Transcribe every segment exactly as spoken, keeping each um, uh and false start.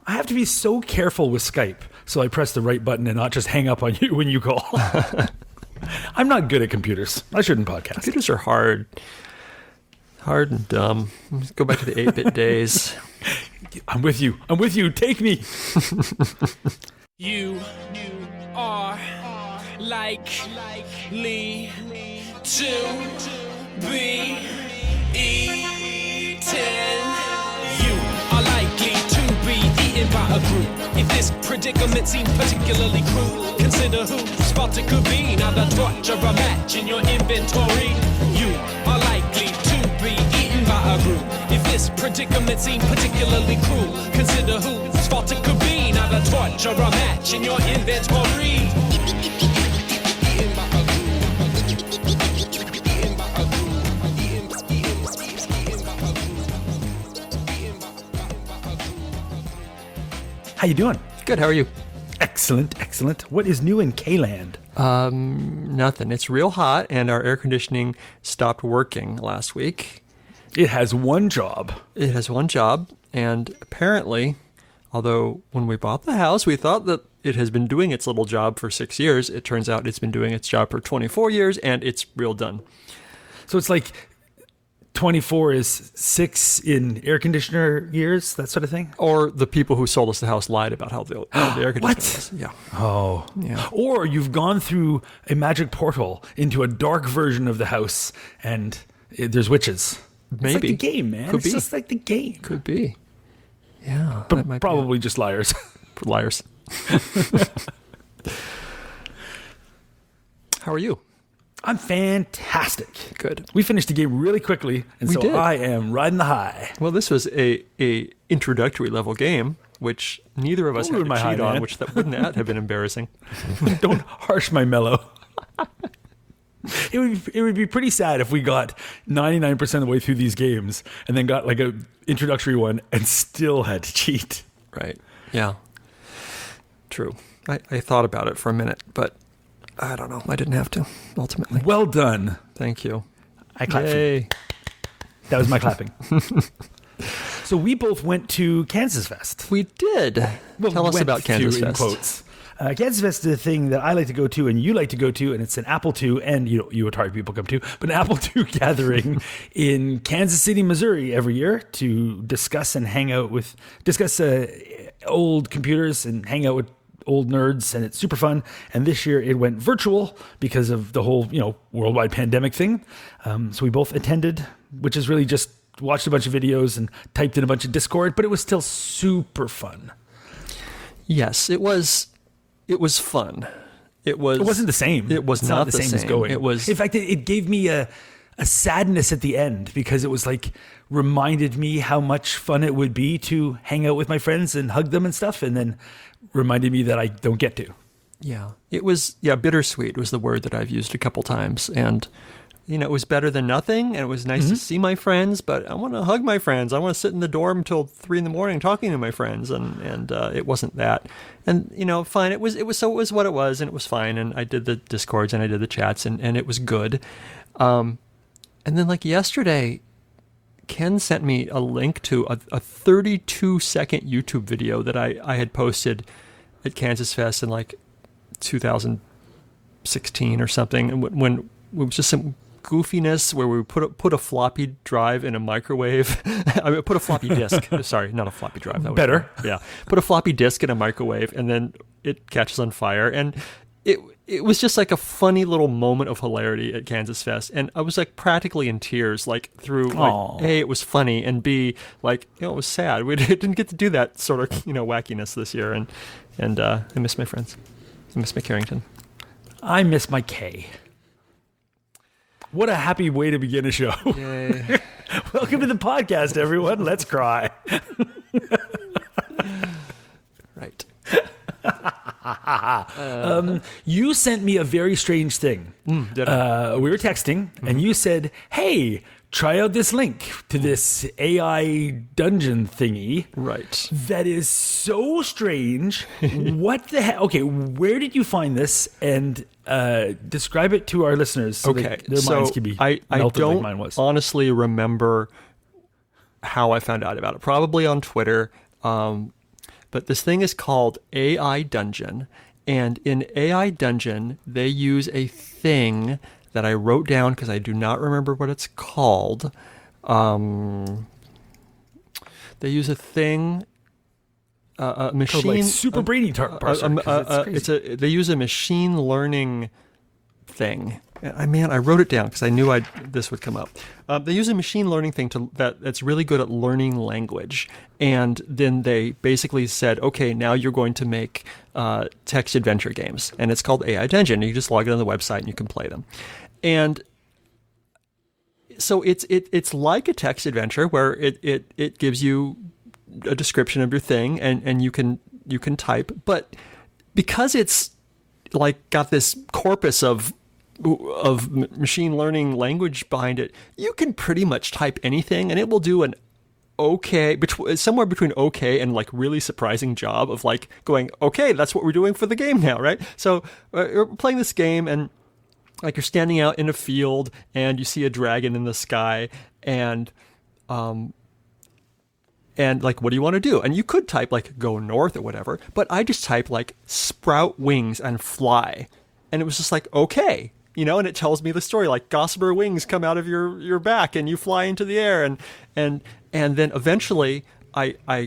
I have to be so careful with Skype, so I press the right button and not just hang up on you when you call. I'm not good at computers. I shouldn't podcast. Computers are hard. Hard and dumb. Let's go back to the eight-bit days. I'm with you. I'm with you. Take me. You are likely to be eaten. You are likely to be eaten by a group. If this predicament seems particularly cruel, consider whose fault it could be. Now the torture a match in your inventory. You are likely to be eaten by a group. If this predicament seems particularly cruel, consider whose fault it could be. Now the torture a match in your inventory. How you doing? Good, how are you? Excellent, excellent. What is new in K-Land? Um, nothing. It's real hot, and our air conditioning stopped working last week. It has one job. It has one job, and apparently, although when we bought the house, we thought that it has been doing its little job for six years, it turns out it's been doing its job for twenty-four years, and it's real done. So it's like twenty-four is six in air conditioner years, that sort of thing? Or the people who sold us the house lied about how the, how the air conditioner What? was. Yeah. Oh. Yeah. Or you've gone through a magic portal into a dark version of the house, and it, there's witches. Maybe. It's like the game, man. Could it's be. just like the game. Could be. Yeah. that might But be probably just liars. it. Liars. How are you? I'm fantastic. Good. We finished the game really quickly, and We so did. I am riding the high. Well, this was a, a introductory level game, which neither of us Don't had to ruin my cheat high, on, man. which that wouldn't that have been embarrassing. Don't harsh my mellow. It would, it would be pretty sad if we got ninety-nine percent of the way through these games and then got like a introductory one and still had to cheat. Right. Yeah. True. I, I thought about it for a minute, but I don't know. I didn't have to, ultimately. Well done. Thank you. I clapped for you. Yay. That was my clapping. So we both went to Kansas Fest. We did. Well, Tell us went about Kansas to, in Fest. quotes. Uh, Kansas Fest is a thing that I like to go to and you like to go to, and it's an Apple two, and you know, you Atari people come to, but an Apple two gathering in Kansas City, Missouri every year to discuss and hang out with, discuss uh, old computers and hang out with old nerds, and it's super fun. And this year it went virtual because of the whole, you know, worldwide pandemic thing. Um, so we both attended, which is really just watched a bunch of videos and typed in a bunch of Discord, but it was still super fun. Yes, it was. It was fun. It was. It wasn't the same. It was It's not, the, same, as same. going. It was. In fact, it, it gave me a a sadness at the end because it was like reminded me how much fun it would be to hang out with my friends and hug them and stuff, and then reminded me that I don't get to. Yeah, it was. Yeah, bittersweet was the word that I've used a couple times, and you know, it was better than nothing, and it was nice Mm-hmm. to see my friends. But I want to hug my friends. I want to sit in the dorm until three in the morning talking to my friends, and and uh, it wasn't that. And you know, fine. It was. It was. So it was what it was, and it was fine. And I did the Discords and I did the chats, and and it was good. Um, and then like yesterday, Ken sent me a link to a, a thirty-two second YouTube video that I I had posted at Kansas Fest in like two thousand sixteen or something, and when, when it was just some goofiness where we put a, put a floppy drive in a microwave. I mean, put a floppy disk. Sorry, not a floppy drive. That was Better. wrong. Yeah, put a floppy disk in a microwave, and then it catches on fire, and it it was just like a funny little moment of hilarity at Kansas Fest, and I was like practically in tears, like through like Aw. A, it was funny, and B, like you know, it was sad. We didn't get to do that sort of you know wackiness this year, and and uh, I miss my friends. I miss my Carrington. I miss my K. What a happy way to begin a show. Yay. Welcome to the podcast, everyone. Let's cry. Right. um, you sent me a very strange thing. Mm, did I? Uh, we were texting, mm-hmm. and you said, hey, try out this link to this A I dungeon thingy. Right. That is so strange. What the heck? Okay, where did you find this? And uh, describe it to our listeners so okay. that their so minds can be I, I melted don't like mine was. honestly remember how I found out about it. Probably on Twitter. Um, but this thing is called A I Dungeon. And in A I Dungeon, they use a thing that I wrote down because I do not remember what it's called. Um, they use a thing, uh, a machine, like super a, brainy tar- parser. a, a, a, a, it's a. They use a machine learning thing. I man, I wrote it down because I knew I this would come up. Um, they use a machine learning thing to that that's really good at learning language, and then they basically said, okay, now you're going to make uh, text adventure games, and it's called A I Dungeon. You just log in on the website and you can play them, and so it's it it's like a text adventure where it it it gives you a description of your thing, and and you can you can type, but because it's like got this corpus of of machine learning language behind it, you can pretty much type anything and it will do an okay, between somewhere between okay and like really surprising job of like going, okay, that's what we're doing for the game now, right? So uh, you're playing this game and like you're standing out in a field and you see a dragon in the sky and um and like, what do you want to do? And you could type like go north or whatever, but I just typed like sprout wings and fly. And it was just like, okay, you know, and it tells me the story, like gossamer wings come out of your, your back and you fly into the air. And, and, and then eventually I, I,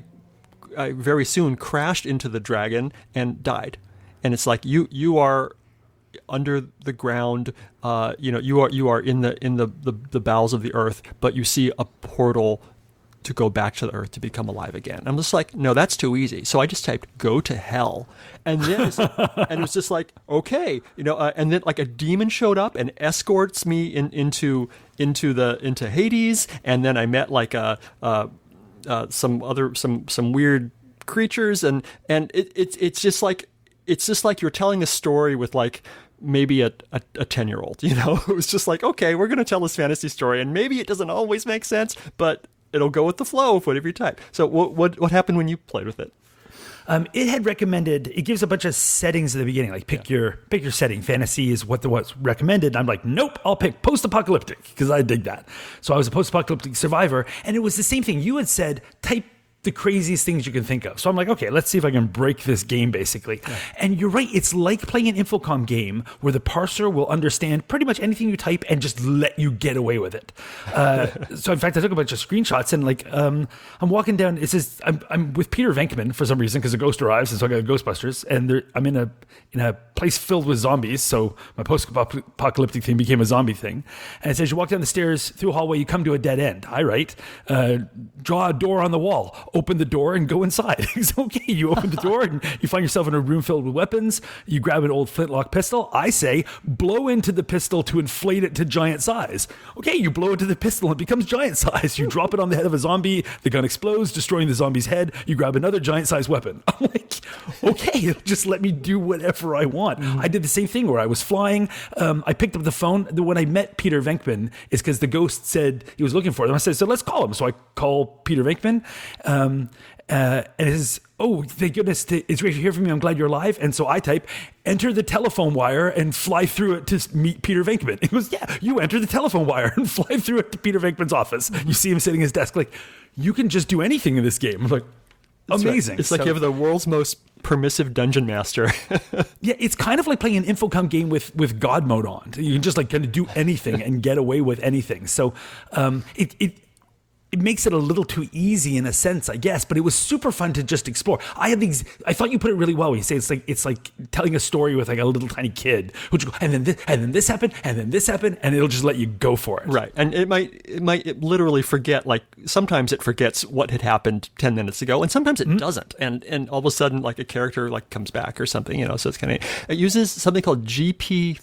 I very soon crashed into the dragon and died. And it's like, you, you are under the ground, uh, you know, you are, you are in the, in the, the, the bowels of the earth, but you see a portal to go back to the earth to become alive again. I'm just like, no, that's too easy. So I just typed go to hell. And then it's, and it was just like, okay, you know, uh, and then like a demon showed up and escorts me in, into into the into Hades, and then I met like a uh, uh, some other some some weird creatures, and and it, it's it's just like it's just like you're telling a story with like maybe a, a, a ten-year-old, you know? It was just like, okay, we're going to tell this fantasy story, and maybe it doesn't always make sense, but it'll go with the flow of whatever you type. So what what what happened when you played with it? Um, it had recommended, it gives a bunch of settings at the beginning, like pick yeah. your pick your setting. Fantasy is what the what's recommended. And I'm like, nope, I'll pick post-apocalyptic because I dig that. So I was a post-apocalyptic survivor, and it was the same thing. You had said, type the craziest things you can think of. So I'm like, okay, let's see if I can break this game, basically. Yeah. And you're right, it's like playing an Infocom game where the parser will understand pretty much anything you type and just let you get away with it. Uh, so in fact, I took a bunch of screenshots and like, um, I'm walking down, it says, I'm, I'm with Peter Venkman for some reason because a ghost arrives, and so I got Ghostbusters, and there, I'm in a in a place filled with zombies, so my post-apocalyptic thing became a zombie thing. And it says, you walk down the stairs through a hallway, you come to a dead end. I write, uh, draw a door on the wall, open the door and go inside. It's okay. You open the door and you find yourself in a room filled with weapons. You grab an old flintlock pistol. I say, blow into the pistol to inflate it to giant size. Okay, you blow into the pistol and it becomes giant size. You drop it on the head of a zombie. The gun explodes, destroying the zombie's head. You grab another giant size weapon. I'm like, okay, just let me do whatever I want. Mm-hmm. I did the same thing where I was flying. Um, I picked up the phone. When I met Peter Venkman, is because the ghost said he was looking for them. I said, so let's call him. So I call Peter Venkman. Um, uh, and it says, oh, thank goodness, to, it's great to hear from you. I'm glad you're alive. And so I type, enter the telephone wire and fly through it to meet Peter Venkman. He goes, yeah, you enter the telephone wire and fly through it to Peter Venkman's office. You see him sitting at his desk. Like, you can just do anything in this game. I'm like, That's amazing. Right. It's like so, you have the world's most permissive dungeon master. Yeah, it's kind of like playing an Infocom game with, with God mode on. You can just like kind of do anything and get away with anything. So um, it, it it makes it a little too easy in a sense, I guess, but it was super fun to just explore. I had these, I thought you put it really well when you say it's like it's like telling a story with like a little tiny kid, which and then this, and then this happened, and then this happened, and it'll just let you go for it. Right, and it might it might it literally forget, like sometimes it forgets what had happened ten minutes ago, and sometimes it mm-hmm. doesn't, and and all of a sudden like a character like comes back or something, you know. So it's kind of it uses something called G P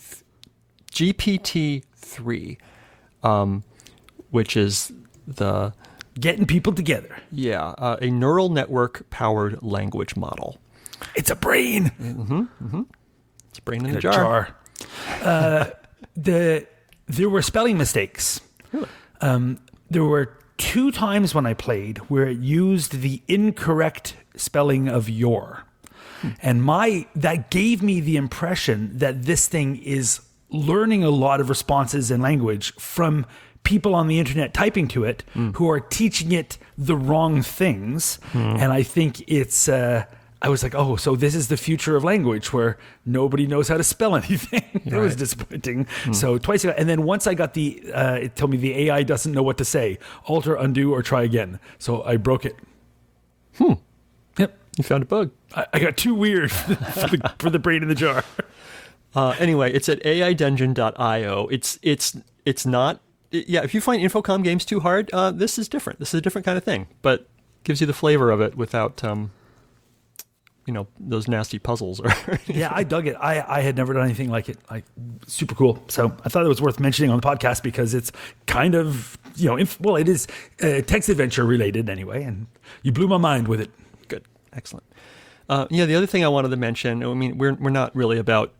G P T three, um, which is the getting people together. Yeah, uh, a neural network powered language model. It's a brain. Mm-hmm, mm-hmm. It's a brain in, in a jar. jar. uh, the there were spelling mistakes. Really? Um, there were two times when I played where it used the incorrect spelling of your, hmm. and my that gave me the impression that this thing is learning a lot of responses in language from people on the internet typing to it mm. who are teaching it the wrong things. Mm. And I think it's, uh, I was like, oh, so this is the future of language where nobody knows how to spell anything. It right. was disappointing. Mm. So twice ago. And then once I got the, uh, it told me the A I doesn't know what to say. Alter, undo, or try again. So I broke it. Hmm. Yep. You found a bug. I, I got too weird for the, for the brain in the jar. Uh, anyway, it's at A I dungeon dot io. It's, it's, it's not, it, yeah, if you find Infocom games too hard, uh, this is different. This is a different kind of thing, but gives you the flavor of it without, um, you know, those nasty puzzles. Or yeah, I dug it. I, I had never done anything like it. Like, super cool. So I thought it was worth mentioning on the podcast because it's kind of, you know, inf- well, it is uh, text adventure related anyway, and you blew my mind with it. Good. Excellent. Uh, yeah, the other thing I wanted to mention, I mean, we're we're not really about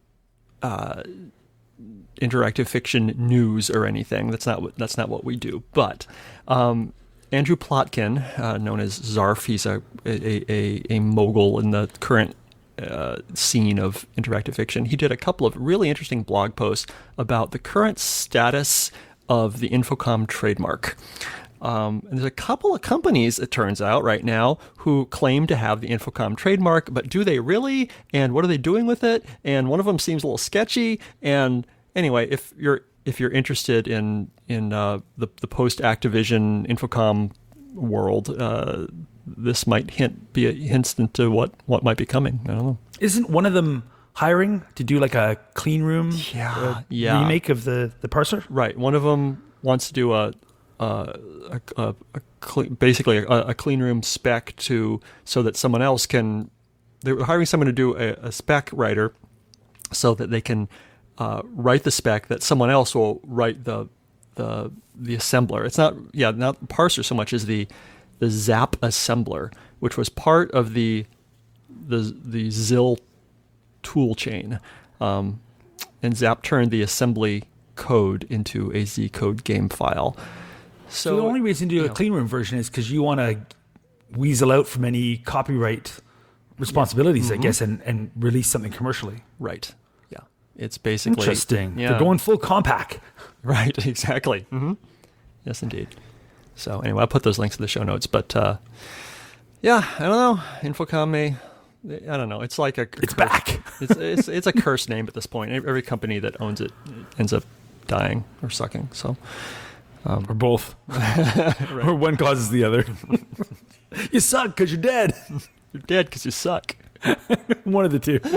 uh, interactive fiction news or anything. That's not what, that's not what we do. But um, Andrew Plotkin, uh, known as Zarf, he's a a, a, a mogul in the current uh, scene of interactive fiction. He did a couple of really interesting blog posts about the current status of the Infocom trademark. Um, and there's a couple of companies, it turns out, right now, who claim to have the Infocom trademark, but do they really? And what are they doing with it? And one of them seems a little sketchy. And anyway, if you're if you're interested in in uh, the the post Activision Infocom world, uh, this might hint be a hint into what, what might be coming. I don't know. Isn't one of them hiring to do like a clean room yeah, uh, yeah. remake of the, the parser? Right. One of them wants to do a uh, a, a, a cl- basically a, a clean room spec to so that someone else can. They're hiring someone to do a, a spec writer so that they can uh, write the spec that someone else will write the the the assembler. It's not yeah not the parser so much as the the Zap assembler, which was part of the the the Zill tool chain, um, and Zap turned the assembly code into a Z code game file. So, so the only reason to do you a know, clean room version is because you want to weasel out from any copyright responsibilities, yeah. mm-hmm. I guess, and, and release something commercially. Right. Yeah. It's basically interesting. Yeah. They're going full compact. Right. Exactly. Mm-hmm. Yes, indeed. So anyway, I'll put those links in the show notes. But uh, yeah, I don't know. Infocom may. I don't know. It's like a. It's curse. back. it's, it's it's a cursed name at this point. Every company that owns it ends up dying or sucking. So. Um, or both. Right. Or one causes the other. You suck because you're dead. You're dead because you suck. One of the two.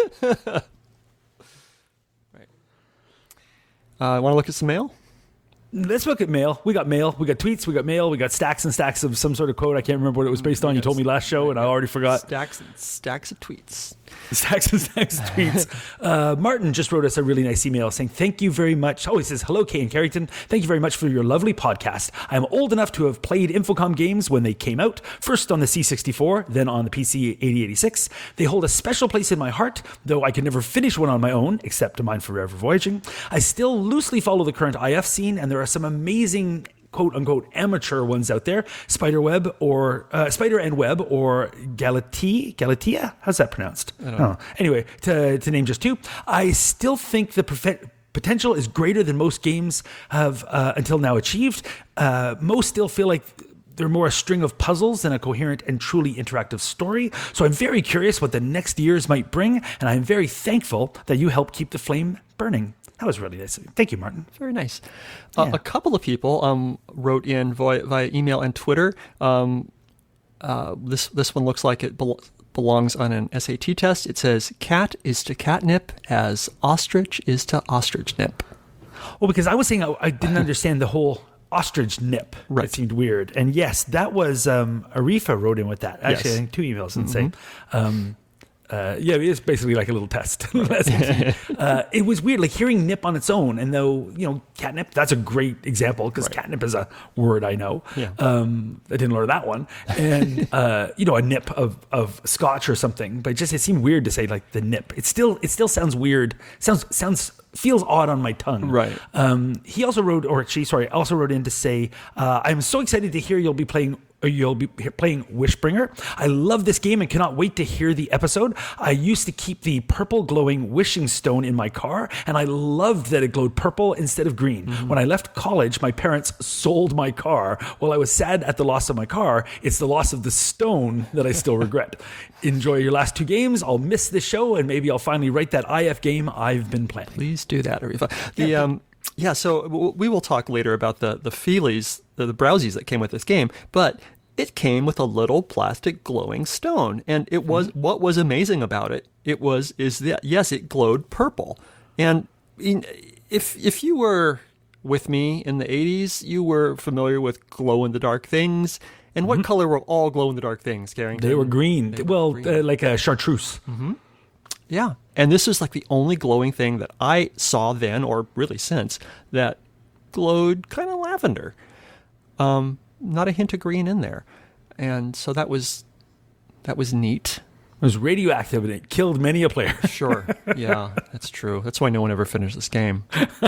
Right. I uh, want to look at some mail. Let's look at mail. We got mail. We got tweets. We got mail. We got stacks and stacks of some sort of quote. I can't remember what it was based on. You told me last show, and I already forgot. Stacks and stacks of tweets. Stacks and stacks of tweets. Uh, Martin just wrote us a really nice email saying, thank you very much. Oh, he says, hello, Kay and Carrington. Thank you very much for your lovely podcast. I am old enough to have played Infocom games when they came out, first on the C sixty-four, then on the P C eighty eighty-six. They hold a special place in my heart, though I could never finish one on my own, except to mine Forever Voyaging. I still loosely follow the current I F scene, and there are some amazing quote unquote amateur ones out there, Spiderweb or uh, Spider and Web or Galatea. Galatea? How's that pronounced? I don't know. Oh. Anyway, to, to name just two, I still think the prof- potential is greater than most games have uh, until now achieved. Uh, most still feel like they're more a string of puzzles than a coherent and truly interactive story. So I'm very curious what the next years might bring, and I'm very thankful that you help keep the flame burning. That was really nice. Thank you, Martin. Very nice. Uh, yeah. A couple of people um, wrote in via, via email and Twitter. Um, uh, this this one looks like it bel- belongs on an S A T test. It says, cat is to catnip as ostrich is to ostrich nip. Well, because I was saying I, I didn't understand the whole ostrich nip. Right. It seemed weird. And yes, that was um, Arifa wrote in with that. Actually, yes. I think two emails and mm-hmm. say, um, Uh, yeah, it's basically like a little test. uh, it was weird, like hearing nip on its own. And though, you know, catnip, that's a great example because right. catnip is a word I know. Yeah. Um, I didn't learn that one. And, uh, you know, a nip of, of scotch or something. But it just, it seemed weird to say like the nip. It still, it still sounds weird. Sounds, sounds, feels odd on my tongue. Right. Um, he also wrote, or she, sorry, also wrote in to say, uh, I'm so excited to hear you'll be playing you'll be playing Wishbringer. I love this game and cannot wait to hear the episode. I used to keep the purple glowing wishing stone in my car, and I loved that it glowed purple instead of green. Mm-hmm. When I left college, my parents sold my car. While I was sad at the loss of my car, it's the loss of the stone that I still regret. Enjoy your last two games. I'll miss this show, and maybe I'll finally write that I F game I've been planning. Please do that, Aretha. The um, yeah. So we will talk later about the the feelies, the, the browsies that came with this game, but it came with a little plastic glowing stone, and it was mm-hmm. what was amazing about it. It was is that yes, it glowed purple, and in, if if you were with me in the eighties, you were familiar with glow in the dark things. And what mm-hmm. color were all glow in the dark things, Carrington? They were green. They well, were green. Uh, like a chartreuse. Mm-hmm. Yeah, and this is like the only glowing thing that I saw then, or really since, that glowed kind of lavender. Um, not a hint of green in there, and so that was that was neat. It was radioactive, and it killed many a player. Sure, yeah, that's true. That's why no one ever finished this game.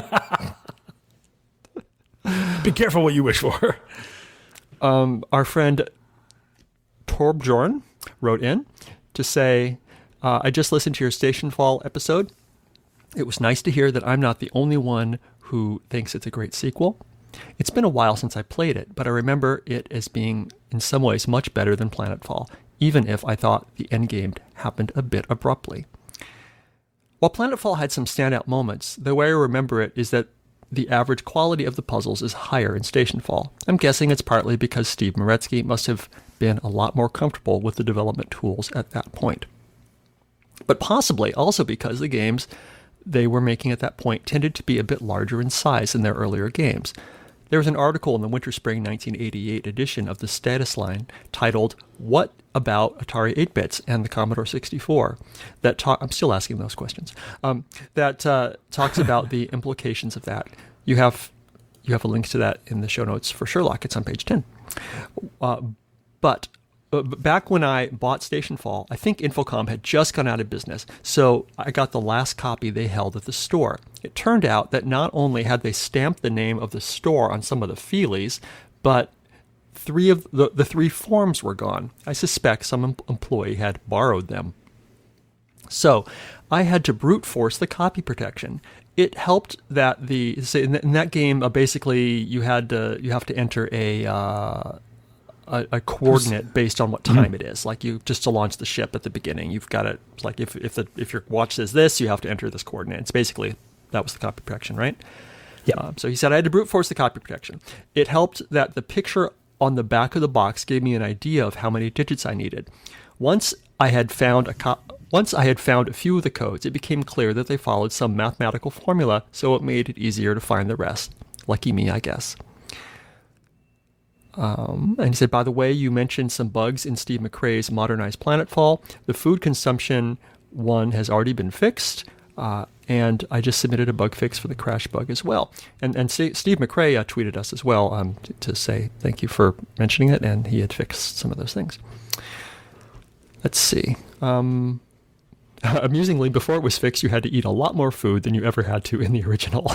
Be careful what you wish for. Um, our friend Torbjorn wrote in to say, uh, I just listened to your Station Fall episode. It was nice to hear that I'm not the only one who thinks it's a great sequel. It's been a while since I played it, but I remember it as being in some ways much better than Planetfall, even if I thought the endgame happened a bit abruptly. While Planetfall had some standout moments, the way I remember it is that the average quality of the puzzles is higher in Stationfall. I'm guessing it's partly because Steve Meretzky must have been a lot more comfortable with the development tools at that point. But possibly also because the games they were making at that point tended to be a bit larger in size than their earlier games. There was an article in the Winter-Spring nineteen eighty-eight edition of the Status Line titled, What About Atari eight-Bits and the Commodore sixty-four? That ta- I'm still asking those questions. Um, that uh, talks about the implications of that. You have you have a link to that in the show notes for Sherlock. It's on page ten. Uh, but uh, back when I bought Stationfall, I think Infocom had just gone out of business, so I got the last copy they held at the store. It turned out that not only had they stamped the name of the store on some of the feelies, but three of the, the three forms were gone. I suspect some em- employee had borrowed them. So I had to brute force the copy protection. It helped that the in that game uh, basically you had to you have to enter a uh, a, a coordinate based on what time mm-hmm. it is. Like you just to launch the ship at the beginning, you've got to like if if the if your watch says this, you have to enter this coordinate. It's basically that was the copy protection, right? Yeah. Um, so he said I had to brute force the copy protection. It helped that the picture on the back of the box gave me an idea of how many digits I needed. Once I had found a co- once I had found a few of the codes, it became clear that they followed some mathematical formula, so it made it easier to find the rest. Lucky me, I guess. Um, and he said, by the way, you mentioned some bugs in Steve McRae's modernized Planetfall. The food consumption one has already been fixed. Uh, and I just submitted a bug fix for the crash bug as well. And and Steve McRae uh, tweeted us as well um, to, to say thank you for mentioning it, and he had fixed some of those things. Let's see. Um, amusingly, before it was fixed, you had to eat a lot more food than you ever had to in the original.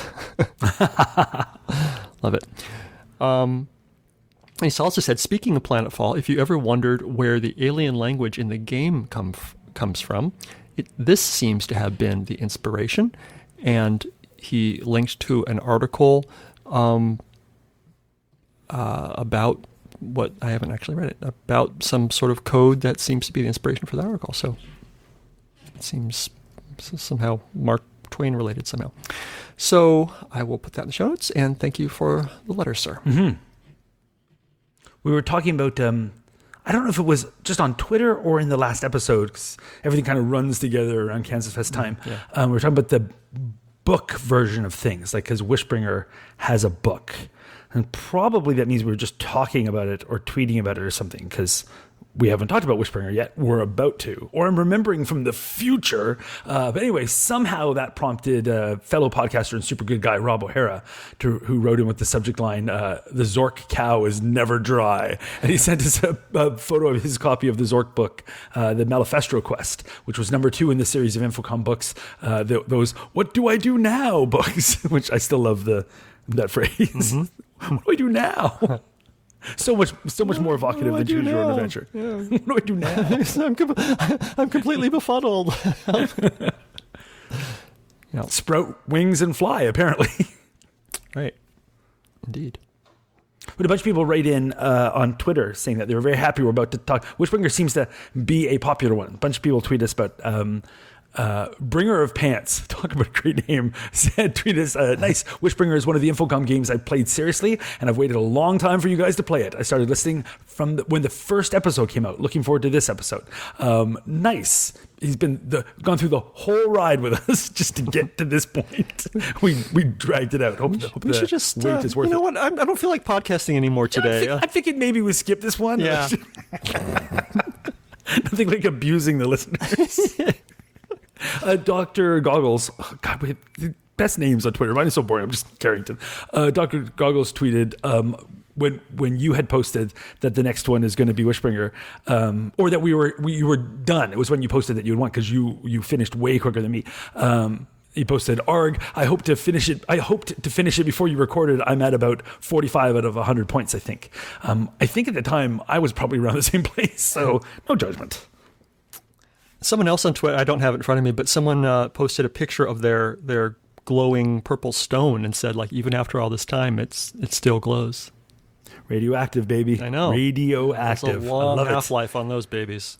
Love it. Um, he also said, speaking of Planetfall, if you ever wondered where the alien language in the game come f- comes from, It, this seems to have been the inspiration, and he linked to an article um, uh, about what I haven't actually read it about some sort of code that seems to be the inspiration for the article. So it seems somehow Mark Twain related somehow. So I will put that in the show notes, and thank you for the letter, sir. Mm-hmm. We were talking about. Um I don't know if it was just on Twitter or in the last episode, because everything kind of runs together around Kansas Fest time. Yeah. Um, we were talking about the book version of things, like because Wishbringer has a book. And probably that means we were just talking about it or tweeting about it or something, because we haven't talked about Wishbringer yet. We're about to. Or I'm remembering from the future. Uh, but anyway, somehow that prompted uh, fellow podcaster and super good guy, Rob O'Hara, to, who wrote in with the subject line, uh, the Zork cow is never dry. And he sent us a, a photo of his copy of the Zork book, uh, the Malifestro Quest, which was number two in the series of Infocom books. Uh, the, those, what do I do now books, which I still love the that phrase. Mm-hmm. What do I do now? So much, so much more evocative What do I than do Choose Your Own now? Adventure. Yeah. What do I do now? I'm, com- I'm completely befuddled. Yeah. Sprout wings and fly, apparently. Right. Indeed. But a bunch of people write in uh, on Twitter saying that they were very happy we're about to talk. Wishbringer seems to be a popular one. A bunch of people tweet us about um, uh, Bringer of Pants. Talk about a great name. Said, tweet us, uh, nice. Wishbringer is one of the Infocom games I played seriously, and I've waited a long time for you guys to play it. I started listening from the, when the first episode came out. Looking forward to this episode. Um, nice. He's been the, gone through the whole ride with us just to get to this point. We we dragged it out. Hope, hope We the should just, wait uh, is worth you know it. what? I'm, I don't feel like podcasting anymore I today. think, Uh, I figured maybe we skip this one. Yeah. Nothing like abusing the listeners. uh, Doctor Goggles. Oh, God, we have the best names on Twitter. Mine is so boring. I'm just Carrington. Uh, Doctor Goggles tweeted um, when when you had posted that the next one is going to be Wishbringer, um, or that we were we, you were done. It was when you posted that you had won because you you finished way quicker than me. Um, He posted, "Arg, I hope to finish it. I hoped to finish it before you recorded. I'm at about forty-five out of one hundred points, I think. Um, I think at the time I was probably around the same place, so no judgment." Someone else on Twitter, I don't have it in front of me, but someone uh, posted a picture of their their glowing purple stone and said, like, even after all this time, it's it still glows. Radioactive, baby. I know. Radioactive. It's a long I love half it. life on those babies.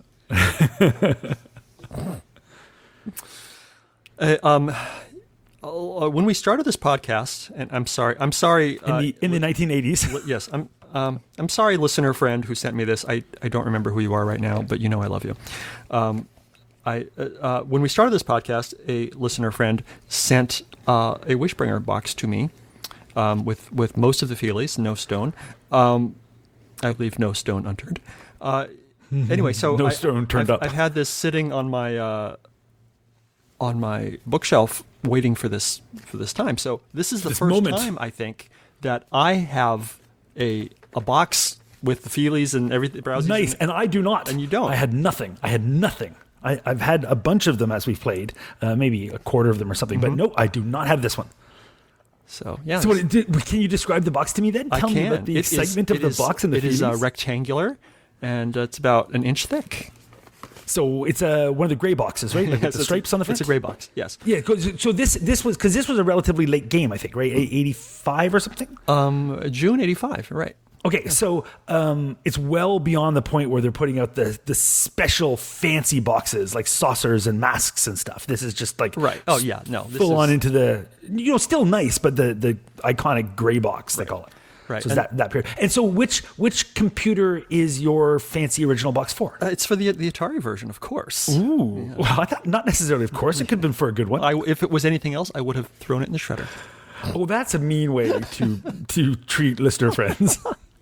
uh, um, uh, when we started this podcast, and I'm sorry, I'm sorry. In the in the nineteen eighties. Li- yes, I'm. Um, I'm sorry, listener friend who sent me this. I, I don't remember who you are right now, but you know I love you. Um, I uh, uh, when we started this podcast, a listener friend sent uh, a Wishbringer box to me um, with with most of the Feelies, no stone. Um, I leave no stone unturned. Uh, anyway, so No I, stone turned I've, up. I've had this sitting on my uh, on my bookshelf, waiting for this for this time. So this is the This first moment. time I think that I have a a box with the Feelies and everything. Browsies Nice, and- and I do not. And you don't. I had nothing. I had nothing. I, I've had a bunch of them as we've played, uh, maybe a quarter of them or something. Mm-hmm. But no, I do not have this one. so yeah. So, what, it did, can you describe the box to me then? I Tell can. me about the It is- excitement of it the is- box and the It is uh, Feelies. rectangular, and uh, it's about an inch thick. So it's a one of the gray boxes, right? Like Yes, with the it's a- stripes on the front. It's a gray box. Yes. Yeah. 'cause- So this this was because this was a relatively late game, I think, right? eighty-five or something. Um, June eighty-five. Right. Okay, so um, it's well beyond the point where they're putting out the the special fancy boxes like saucers and masks and stuff. This is just like Right. Oh yeah. No. This full is, on into the you know still nice, but the the iconic gray box they call it. Right. So it's And- that that period. And so which which computer is your fancy original box for? Uh, it's for the the Atari version, of course. Ooh, well, I thought not necessarily. Of course, it could have been for a good one. I, if it was anything else, I would have thrown it in the shredder. Oh, that's a mean way to to treat listener friends.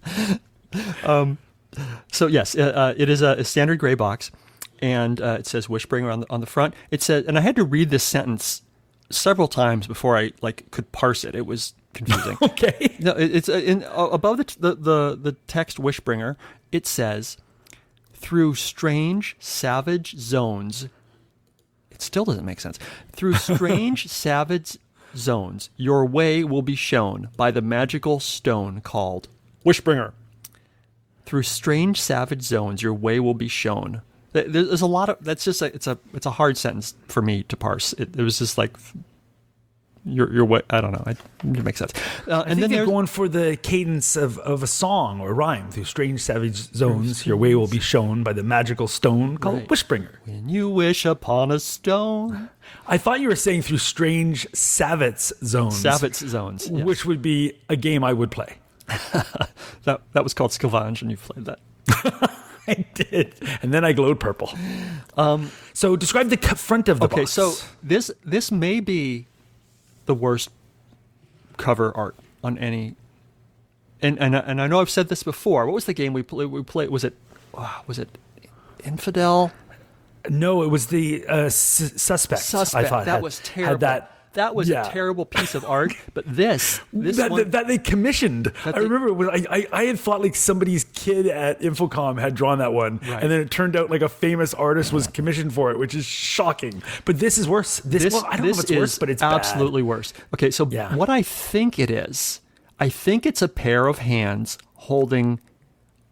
So yes, uh, uh, it is a, a standard gray box, and uh, it says Wishbringer on the on the front. It says, and I had to read this sentence several times before I like could parse it. It was confusing. Okay. No, it, it's uh, in uh, above the, t- the the the text Wishbringer. It says, "Through strange, savage zones." It still doesn't make sense. Through strange, savage zones, your way will be shown by the magical stone called Wishbringer. Through strange, savage zones, your way will be shown. There- There's a lot of that's just a, it's a it's a hard sentence for me to parse. It, it was just like your your way. I don't know. It, it makes sense. Uh, I and think then they're there's going for the cadence of, of a song or rhyme. Through strange, savage zones, your way will be shown by the magical stone called Right. Wishbringer. when you wish upon a stone. I thought you were saying through strange, savage zones. Savage zones. yes. Which would be a game I would play. that that was called Skilvange, and you've played that. I did. And then I glowed purple. Um, so describe the c- front of the Okay, box. so this this may be the worst cover art on any. And and and I know I've said this before. What was the game we played? We played was it uh, was it Infidel? No, it was the uh, s- suspect. Suspect. I thought that had- was had terrible. that that was yeah. a terrible piece of art. But this this that, one, that, that they commissioned. That I they- remember when I, I, I had thought like somebody's kid at Infocom had drawn that one, Right. and then it turned out like a famous artist was commissioned for it, which is shocking. But this is worse. This, this, well, I don't this know if it's is worse, but it's bad. absolutely worse. Okay, so Yeah. what I think it is, I think it's a pair of hands holding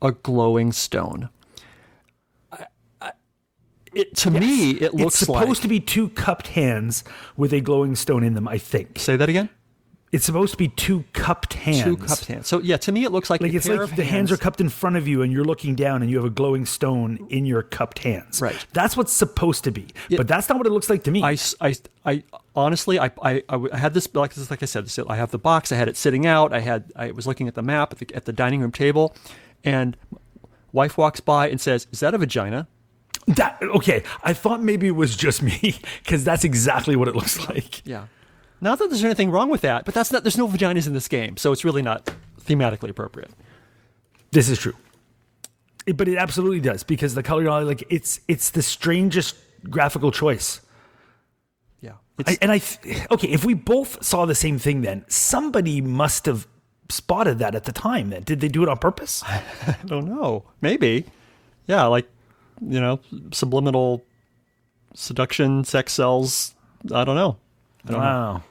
a glowing stone. I, I, it, to Yes. me, it looks it's supposed like... to be two cupped hands with a glowing stone in them, I think. Say that again? It's supposed to be two cupped hands. Two cupped hands. So, yeah, to me, it looks like, Like a it's pair like of the hands are cupped in front of you and you're looking down and you have a glowing stone in your cupped hands. Right. That's what's supposed to be. Yeah. But that's not what it looks like to me. I, I, I honestly, I, I, I had this, like, like I said, I have the box, I had it sitting out, I had, I was looking at the map at the, at the dining room table, and wife walks by and says, "Is that a vagina?" That okay. I thought maybe it was just me because that's exactly what it looks like. Yeah. Not that there's anything wrong with that, but that's not, there's no vaginas in this game, so it's really not thematically appropriate. This is true. It- but it absolutely does because the color, like it's it's the strangest graphical choice. Yeah. I, and I th- okay, if we both saw the same thing, then somebody must have spotted that at the time. Then did they do it on purpose? I don't know. Maybe. Yeah, like, you know, subliminal seduction, sex sells. I don't know. I don't know. Wow.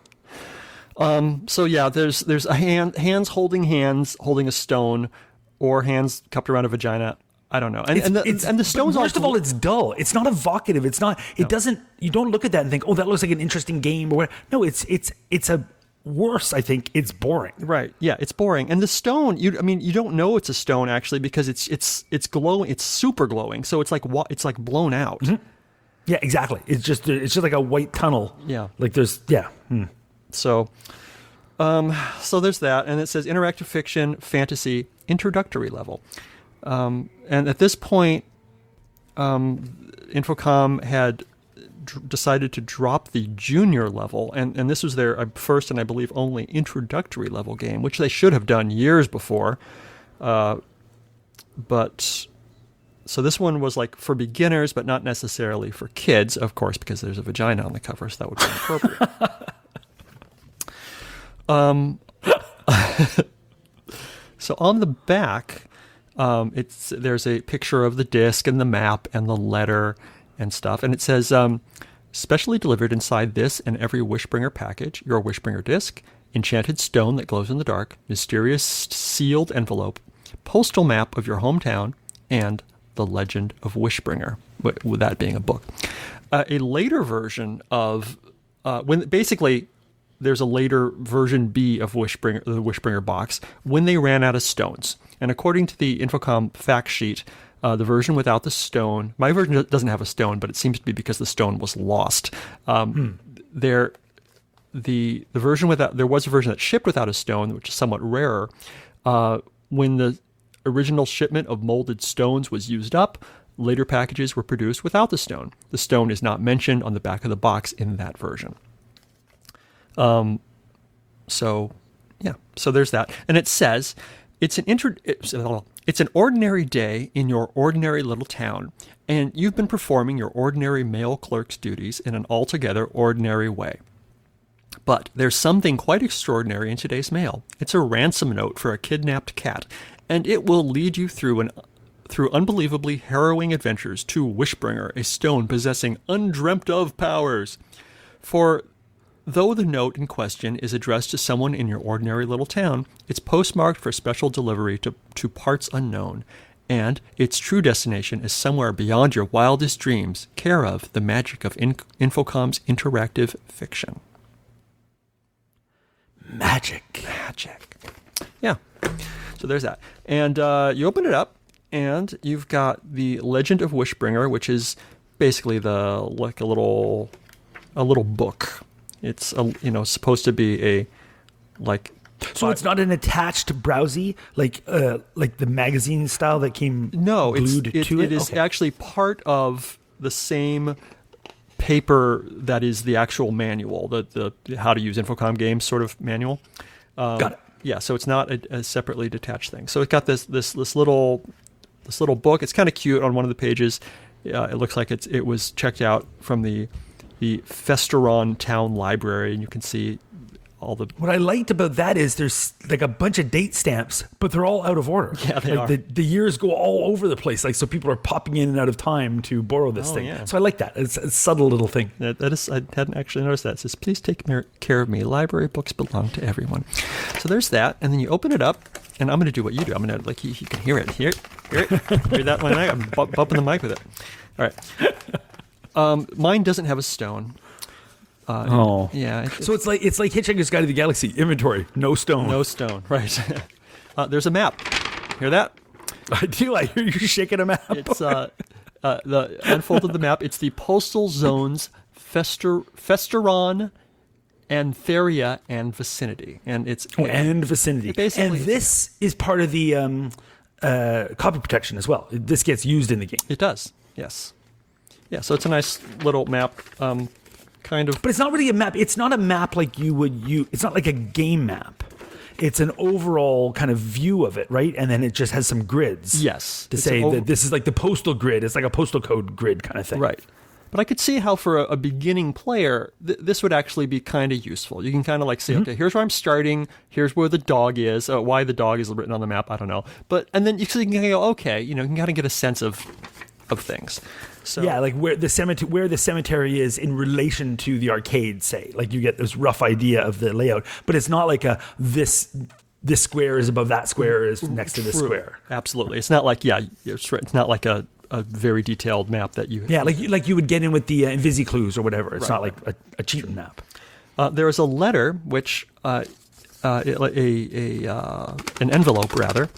So yeah, there's there's a hand, hands holding hands, holding a stone, or hands cupped around a vagina. I don't know. And It's, and the, it's, and the but stones First all of all, it's dull. It's not evocative. It's not. It doesn't. You don't look at that and think, "Oh, that looks like an interesting game." Or whatever. No, it's it's it's a worse. I think it's boring. right. Yeah, it's boring. And the stone, you I mean, you don't know it's a stone actually because it's it's it's glowing. It's super glowing. So it's like wa- it's like blown out. Mm-hmm. Yeah, exactly. It's just it's just like a white tunnel. Yeah. Like there's yeah. Hmm. So, um, so there's that, and it says interactive fiction, fantasy, introductory level. Um, and at this point, um, Infocom had d- decided to drop the junior level, and, and this was their uh, first and I believe only introductory level game, which they should have done years before. Uh, but so this one was like for beginners, but not necessarily for kids, of course, because there's a vagina on the cover, so that would be inappropriate. Um, so on the back, um, it's there's a picture of the disc and the map and the letter and stuff, and it says, um, "Specially delivered inside this and every Wishbringer package, your Wishbringer disc, enchanted stone that glows in the dark, mysterious sealed envelope, postal map of your hometown, and the Legend of Wishbringer." With that being a book, uh, a later version of uh, when basically. There's a later version B of Wishbringer, the Wishbringer box, when they ran out of stones. And according to the Infocom fact sheet, uh, the version without the stone, my version doesn't have a stone, but it seems to be because the stone was lost. Um, hmm. There, the the version without there was a version that shipped without a stone, which is somewhat rarer. Uh, when the original shipment of molded stones was used up, later packages were produced without the stone. The stone is not mentioned on the back of the box in that version. Um, so yeah, so there's that. And it says, it's an intro, it's, it's an ordinary day in your ordinary little town, and you've been performing your ordinary mail clerk's duties in an altogether ordinary way. But there's something quite extraordinary in today's mail. It's a ransom note for a kidnapped cat, and it will lead you through an through unbelievably harrowing adventures to Wishbringer, a stone possessing undreamt of powers. For though the note in question is addressed to someone in your ordinary little town, it's postmarked for special delivery to, to parts unknown, and its true destination is somewhere beyond your wildest dreams, care of the magic of In- Infocom's interactive fiction. Magic. Magic. Yeah. So there's that. And uh, you open it up, and you've got the Legend of Wishbringer, which is basically the like a little a little book. It's a, you know supposed to be a like So it's not an attached browsie like uh, like the magazine style that came no it's glued it, to it. it is Okay. actually part of the same paper that is the actual manual, the the how to use Infocom games sort of manual. Um, Got it. Yeah, so it's not a, a separately detached thing. So it got this this this little this little book. It's kind of cute on one of the pages. Uh, it looks like it's it was checked out from the the Festeron Town Library, and you can see all the. What I liked about that is there's like a bunch of date stamps, but they're all out of order. Yeah, they like are. The, the years go all over the place. Like so, people are popping in and out of time to borrow this Oh, thing. yeah. So I like that. It's a subtle little thing. That, that is, I hadn't actually noticed that. It says, "Please take mer- care of me. Library books belong to everyone." So there's that, and then you open it up, and I'm going to do what you do. I'm going to, like, you, you can hear it. Hear it? Hear it? Hear that one? I'm bu- bumping the mic with it. All right. Um, mine doesn't have a stone. Uh, Oh. Yeah. It, So it's like it's like Hitchhiker's Guide to the Galaxy. Inventory, no stone. no stone. Right. uh, there's a map. Hear that? I do. I hear you shaking a map. It's uh, uh, the unfolded the map. It's the postal zones Fester, Festeron, Antheria, and vicinity. And it's Oh, and vicinity. It basically- and this is part of the um, uh, copy protection as well. This gets used in the game. It does. Yes. Yeah. So it's a nice little map. Um, kind of. But it's not really a map. It's not a map like you would use. It's not like a game map. It's an overall kind of view of it, right? And then it just has some grids. Yes. To It's say an over- that this is like the postal grid. It's like a postal code grid kind of thing. Right. But I could see how for a, a beginning player, th- this would actually be kind of useful. You can kind of like say, Mm-hmm. okay, here's where I'm starting. Here's where the dog is. Uh, why the dog is written on the map, I don't know. But and then you, so you can go, okay, you know, you can kind of get a sense of of things. So Yeah, like where the cemetery, where the cemetery is in relation to the arcade, say. Like you get this rough idea of the layout, but it's not like a this this square is above that square is next to this True. square. Absolutely. It's not like yeah, it's, it's not like a, a very detailed map that you. Yeah, like you- like you would get in with the uh, Invisiclues or whatever. It's Right, not like a, a cheating map. Uh, there is a letter which uh, uh, a a uh, an envelope rather.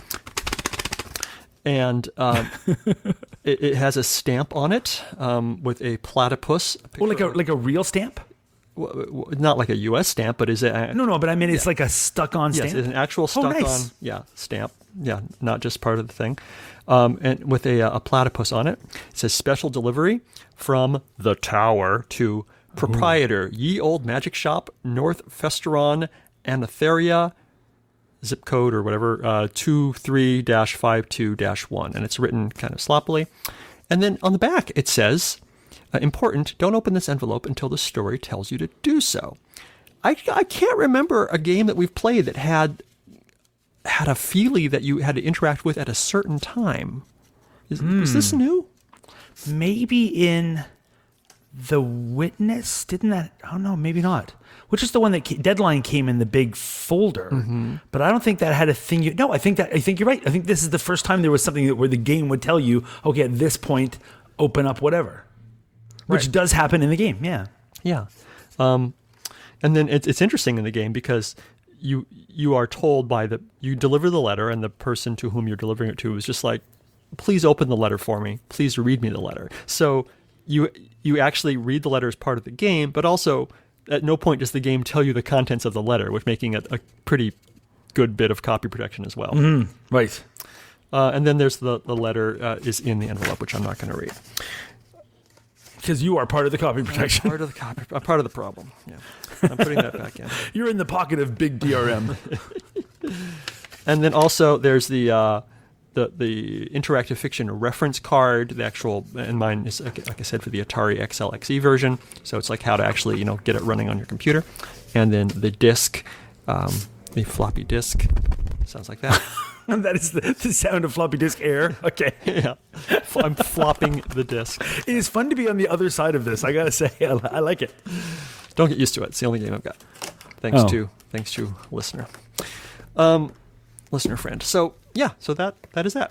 And um, it, it has a stamp on it um, with a platypus. Or like a like a real stamp? w- w- not like a U S stamp, but is it? A, No, no, but I mean it's like a stuck-on yes, stamp. it's an actual Oh, stuck nice. on, yeah, stamp. Yeah, not just part of the thing. Um, and with a, a platypus on it. It says special delivery from the tower to proprietor, Ye Old Magic Shop, North Festeron, Anatheria, zip code or whatever, uh, two three dash five two dash one. And it's written kind of sloppily. And then on the back, it says, uh, important, don't open this envelope until the story tells you to do so. I, I can't remember a game that we've played that had had a feelie that you had to interact with at a certain time. Is, Was this new? Maybe in The Witness, didn't that? Oh no, maybe not. Which is the one that ca- Deadline came in the big folder, Mm-hmm. but I don't think that had a thing. You, no, I think that I think you're right. I think this is the first time there was something that, where the game would tell you, okay, at this point, open up whatever, which Right. does happen in the game. Yeah. Yeah. Um, and then it's, it's interesting in the game because you you are told by the, you deliver the letter and the person to whom you're delivering it to is just like, please open the letter for me. Please read me the letter. So you you actually read the letter as part of the game, but also at no point does the game tell you the contents of the letter, which making it a pretty good bit of copy protection as well. Right. Uh, and then there's the, the letter uh, is in the envelope, which I'm not going to read. Because you are part of the copy protection. Part of the copy, uh, part of the problem. Yeah, I'm putting that back in. You're in the pocket of big D R M. And then also there's the uh, the the interactive fiction reference card. The actual, and mine is like like I said for the Atari X L X E version. So it's like how to actually you know get it running on your computer. And then the disc, um, the floppy disk. Sounds like that. That is the, the sound of floppy disk air. Okay. Yeah, I'm flopping the disc. It is fun to be on the other side of this. I gotta say, I, I like it. Don't get used to it. It's the only game I've got. Thanks Oh. to thanks to listener, um, listener friend. So yeah, so that that is that.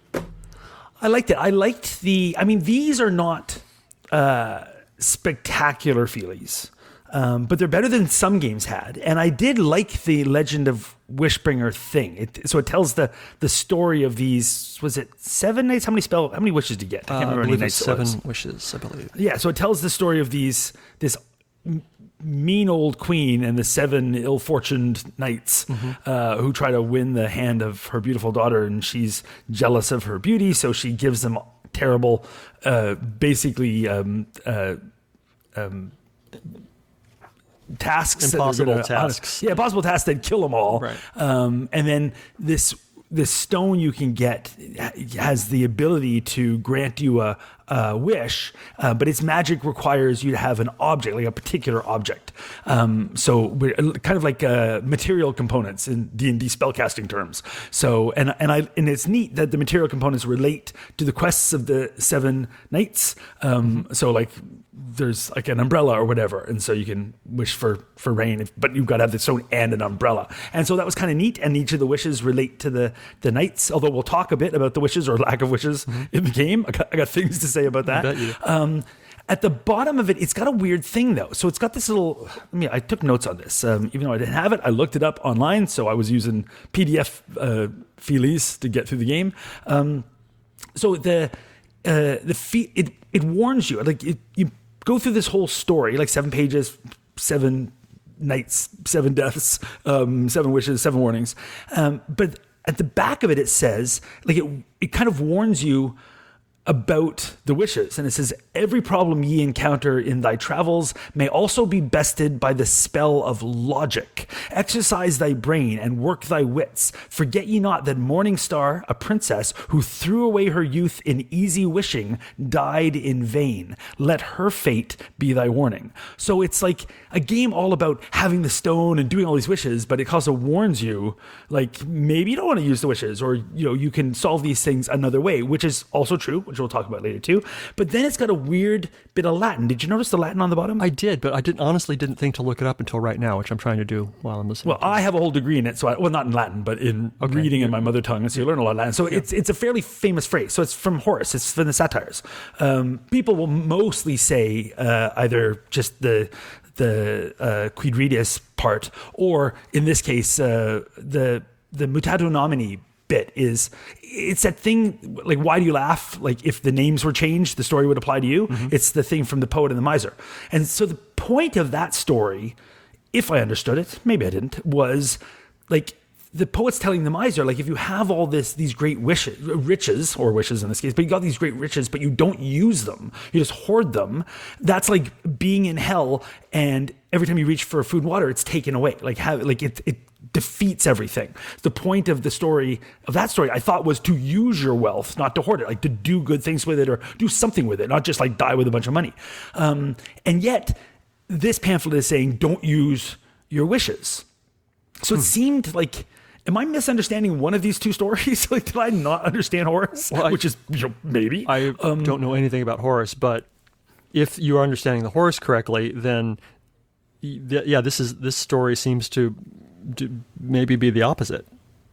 I liked it. I liked the. I mean, these are not uh, spectacular feelies, um, but they're better than some games had. And I did like the Legend of Wishbringer thing. It, so it tells the the story of these. Was it seven nights? How many spell? How many wishes did you get? I Uh, can't I remember how many believe nights it's it was. seven wishes. I believe. Yeah, so it tells the story of these this m- mean old queen and the seven ill-fortuned knights uh, who try to win the hand of her beautiful daughter, and she's jealous of her beauty, so she gives them terrible, uh, basically um, uh, um, tasks, that are Impossible gonna- tasks. yeah, impossible tasks that kill them all. Right. Um, and then this this stone you can get has the ability to grant you a uh, wish, uh, but its magic requires you to have an object, like a particular object. Um, so we're kind of like uh, material components in D and D spellcasting terms. So and and I and it's neat that the material components relate to the quests of the seven knights. Um, so like there's like an umbrella or whatever, and so you can wish for for rain, if, but you've got to have the stone and an umbrella. And so that was kind of neat. And each of the wishes relate to the the knights. Although we'll talk a bit about the wishes or lack of wishes mm-hmm. in the game. I got, I got things to say about that. I bet you. Um, at the bottom of it, it's got a weird thing though. So it's got this little. I mean, I took notes on this, um, even though I didn't have it. I looked it up online, so I was using P D F uh, feelies to get through the game. Um, so the uh, the fe- it it warns you like it, you. Go through this whole story, like seven pages, seven nights, seven deaths, um, seven wishes, seven warnings. Um, but at the back of it, it says, like it, it kind of warns you about the wishes. And it says, every problem ye encounter in thy travels may also be bested by the spell of logic. Exercise thy brain and work thy wits. Forget ye not that Morning Star, a princess who threw away her youth in easy wishing, died in vain. Let her fate be thy warning. So it's like a game all about having the stone and doing all these wishes, but it also warns you, like, maybe you don't want to use the wishes, or, you know, you can solve these things another way, which is also true, which we'll talk about later too. But then it's got a weird bit of Latin. Did you notice the Latin on the bottom? I did, but I didn't honestly didn't think to look it up until right now, which I'm trying to do while I'm listening. Well, I have a whole degree in it, so I, well, not in Latin, but in okay. reading in my mother tongue, and so you learn a lot of Latin. So yeah. it's it's a fairly famous phrase. So it's from Horace. It's from the Satires. Um, people will mostly say uh, either just the the uh, Quidridius part, or in this case, uh, the the mutato nomini bit is, it's that thing, like, why do you laugh? Like, if the names were changed, the story would apply to you. Mm-hmm. It's the thing from The Poet and the Miser. And so the point of that story, if I understood it, maybe I didn't, was like the poet's telling the miser, like, if you have all this, these great wishes, riches, or wishes in this case, but you got these great riches, but you don't use them, you just hoard them, that's like being in hell, and every time you reach for food and water, it's taken away. Like, have, like it, it defeats everything. The point of the story, of that story, I thought, was to use your wealth, not to hoard it, like to do good things with it, or do something with it, not just like die with a bunch of money. Um, and yet, this pamphlet is saying, don't use your wishes. So it hmm. seemed like, am I misunderstanding one of these two stories? Like, did I not understand Horace? Well, I, Which is, you know, maybe. I um, don't know anything about Horace, but if you are understanding the Horace correctly, then yeah, this is this story seems to, to maybe be the opposite.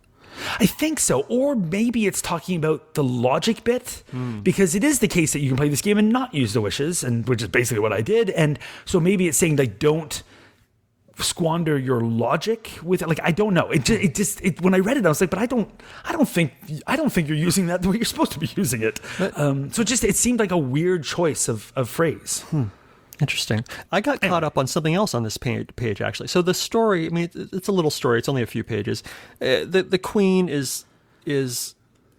I think so. Or maybe it's talking about the logic bit, mm. because it is the case that you can play this game and not use the wishes, and which is basically what I did. And so maybe it's saying, like, don't squander your logic with it. Like, I don't know. It just, it just, it, when I read it, I was like, but I don't, I don't think, I don't think you're using that the way you're supposed to be using it. But, um, so it just, it seemed like a weird choice of, of phrase. Hmm. Interesting. I got caught up on something else on this page, page actually. So the story, I mean, it's a little story. It's only a few pages. Uh, the the queen is is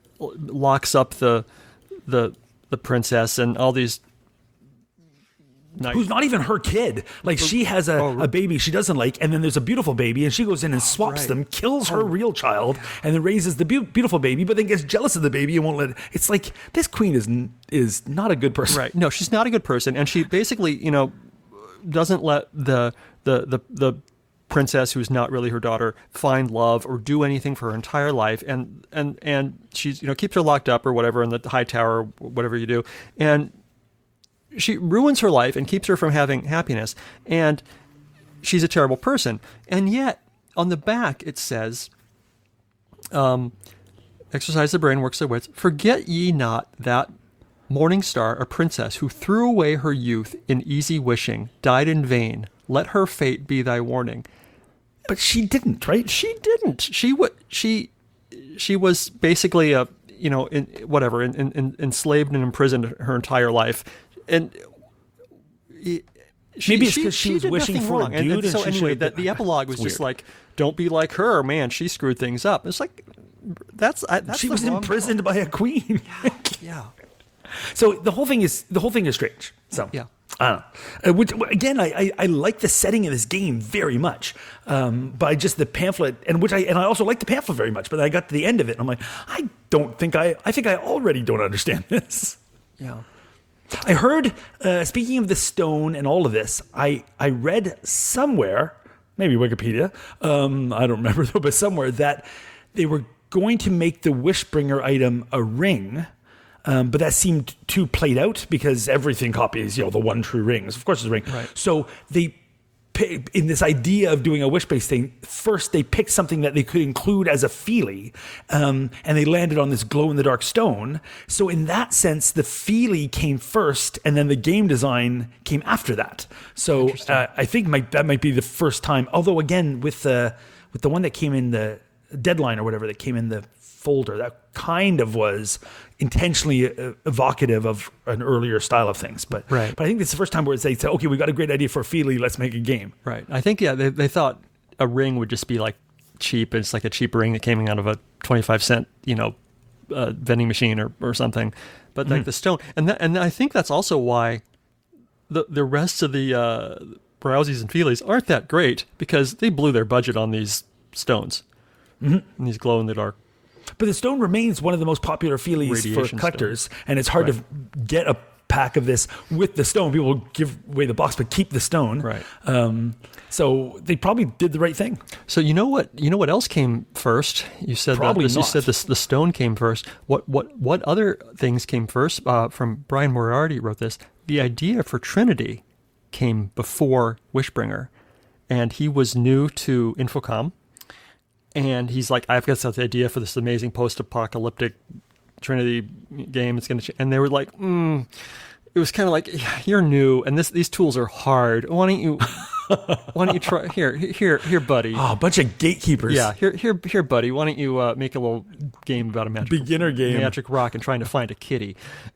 locks up the the the princess and all these. Nice. Who's not even her kid. Like, she has a, oh, a baby she doesn't like, and then there's a beautiful baby, and she goes in and swaps right. them, kills her oh. real child, and then raises the be- beautiful baby, but then gets jealous of the baby and won't let it. It's like, this queen is is not a good person. Right. No, she's not a good person, and she basically, you know, doesn't let the the the, the princess, who's not really her daughter, find love or do anything for her entire life, and and and she's, you know, keeps her locked up or whatever in the high tower, whatever you do, and she ruins her life and keeps her from having happiness. And she's a terrible person. And yet, on the back, it says, um, exercise the brain, works the wits. Forget ye not that Morning Star, a princess, who threw away her youth in easy wishing, died in vain. Let her fate be thy warning. But she didn't, right? She didn't. She w- she she was basically a, you know, in, whatever, in, in, enslaved and imprisoned her entire life. And she, maybe it's because she, she was wishing for wrong. a dude. And, and so and anyway, that the epilogue was just like, don't be like her, man. She screwed things up. It's like, that's, I, that's she was imprisoned goal. by a queen. Yeah. yeah. So the whole thing is the whole thing is strange. So yeah. I don't know. Uh, which, again, I, I, I like the setting of this game very much, um, but I just the pamphlet, and which I and I also like the pamphlet very much. But I got to the end of it, and I'm like, I don't think I I think I already don't understand this. Yeah. I heard, uh, speaking of the stone and all of this, I, I read somewhere, maybe Wikipedia, um, I don't remember though, but somewhere that they were going to make the Wishbringer item a ring, um, but that seemed too played out because everything copies, you know, the one true rings. Of course, it's a ring. Right. So they, in this idea of doing a wish-based thing, first they picked something that they could include as a feelie, um, and they landed on this glow-in-the-dark stone. So in that sense, the feelie came first, and then the game design came after that. So uh, I think might, that might be the first time. Although again, with the with the one that came in the deadline or whatever that came in the folder, that kind of was intentionally evocative of an earlier style of things. But right. but I think it's the first time where they say, okay, we got a great idea for a feelie, let's make a game. Right. I think, yeah, they, they thought a ring would just be like cheap. It's like a cheap ring that came out of a twenty-five cent, you know, uh, vending machine or, or something. But like mm-hmm. the stone. And that, and I think that's also why the, the rest of the uh, Browsies and Feelies aren't that great, because they blew their budget on these stones. Mm-hmm. And these glow-in-the-dark. But the stone remains one of the most popular feelies Radiation for collectors, stone. And it's hard right. to get a pack of this with the stone. People will give away the box, but keep the stone. Right. Um, so they probably did the right thing. So you know what? You know what else came first? You said probably that, not. You said the the stone came first. What what what other things came first? Uh, from Brian Moriarty wrote this. The idea for Trinity came before Wishbringer, and he was new to Infocom. And he's like, I've got this idea for this amazing post-apocalyptic Trinity game. It's going to, ch-. and they were like, mm. It was kind of like, yeah, you're new, and this these tools are hard. Why don't you, why don't you try here, here, here, buddy? Oh, a bunch of gatekeepers. Yeah, here, here, here, buddy. Why don't you uh, make a little game about a magic beginner game, magic rock, and trying to find a kitty?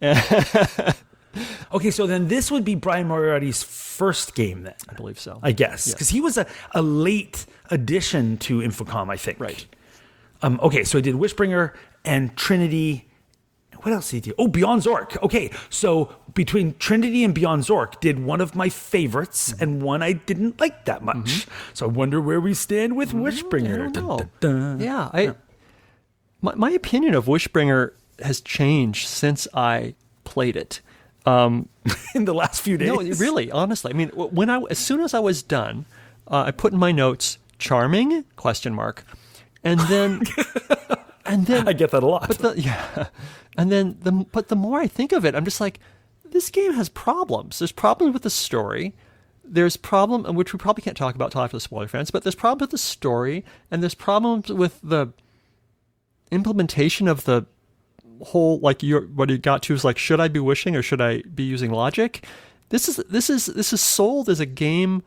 Okay, so then this would be Brian Moriarty's first game then. I believe so. I guess. Because yes. he was a, a late addition to Infocom, I think. Right. Um, okay, so he did Wishbringer and Trinity. What else did he do? Oh, Beyond Zork. Okay, so between Trinity and Beyond Zork did one of my favorites mm-hmm. and one I didn't like that much. Mm-hmm. So I wonder where we stand with Wishbringer. I don't know. Dun, dun, dun. Yeah, I, my, my opinion of Wishbringer has changed since I played it. Um, in the last few days. No, really, honestly. I mean, when I as soon as I was done, uh, I put in my notes "charming?" question mark, and then and then I get that a lot. But the, yeah, and then the but the more I think of it, I'm just like, this game has problems. There's problems with the story. There's problem, which we probably can't talk about till after the spoiler fans. But there's problems with the story, and there's problems with the implementation of the whole, like, you what you got to is like, should I be wishing or should I be using logic? This is this is this is sold as a game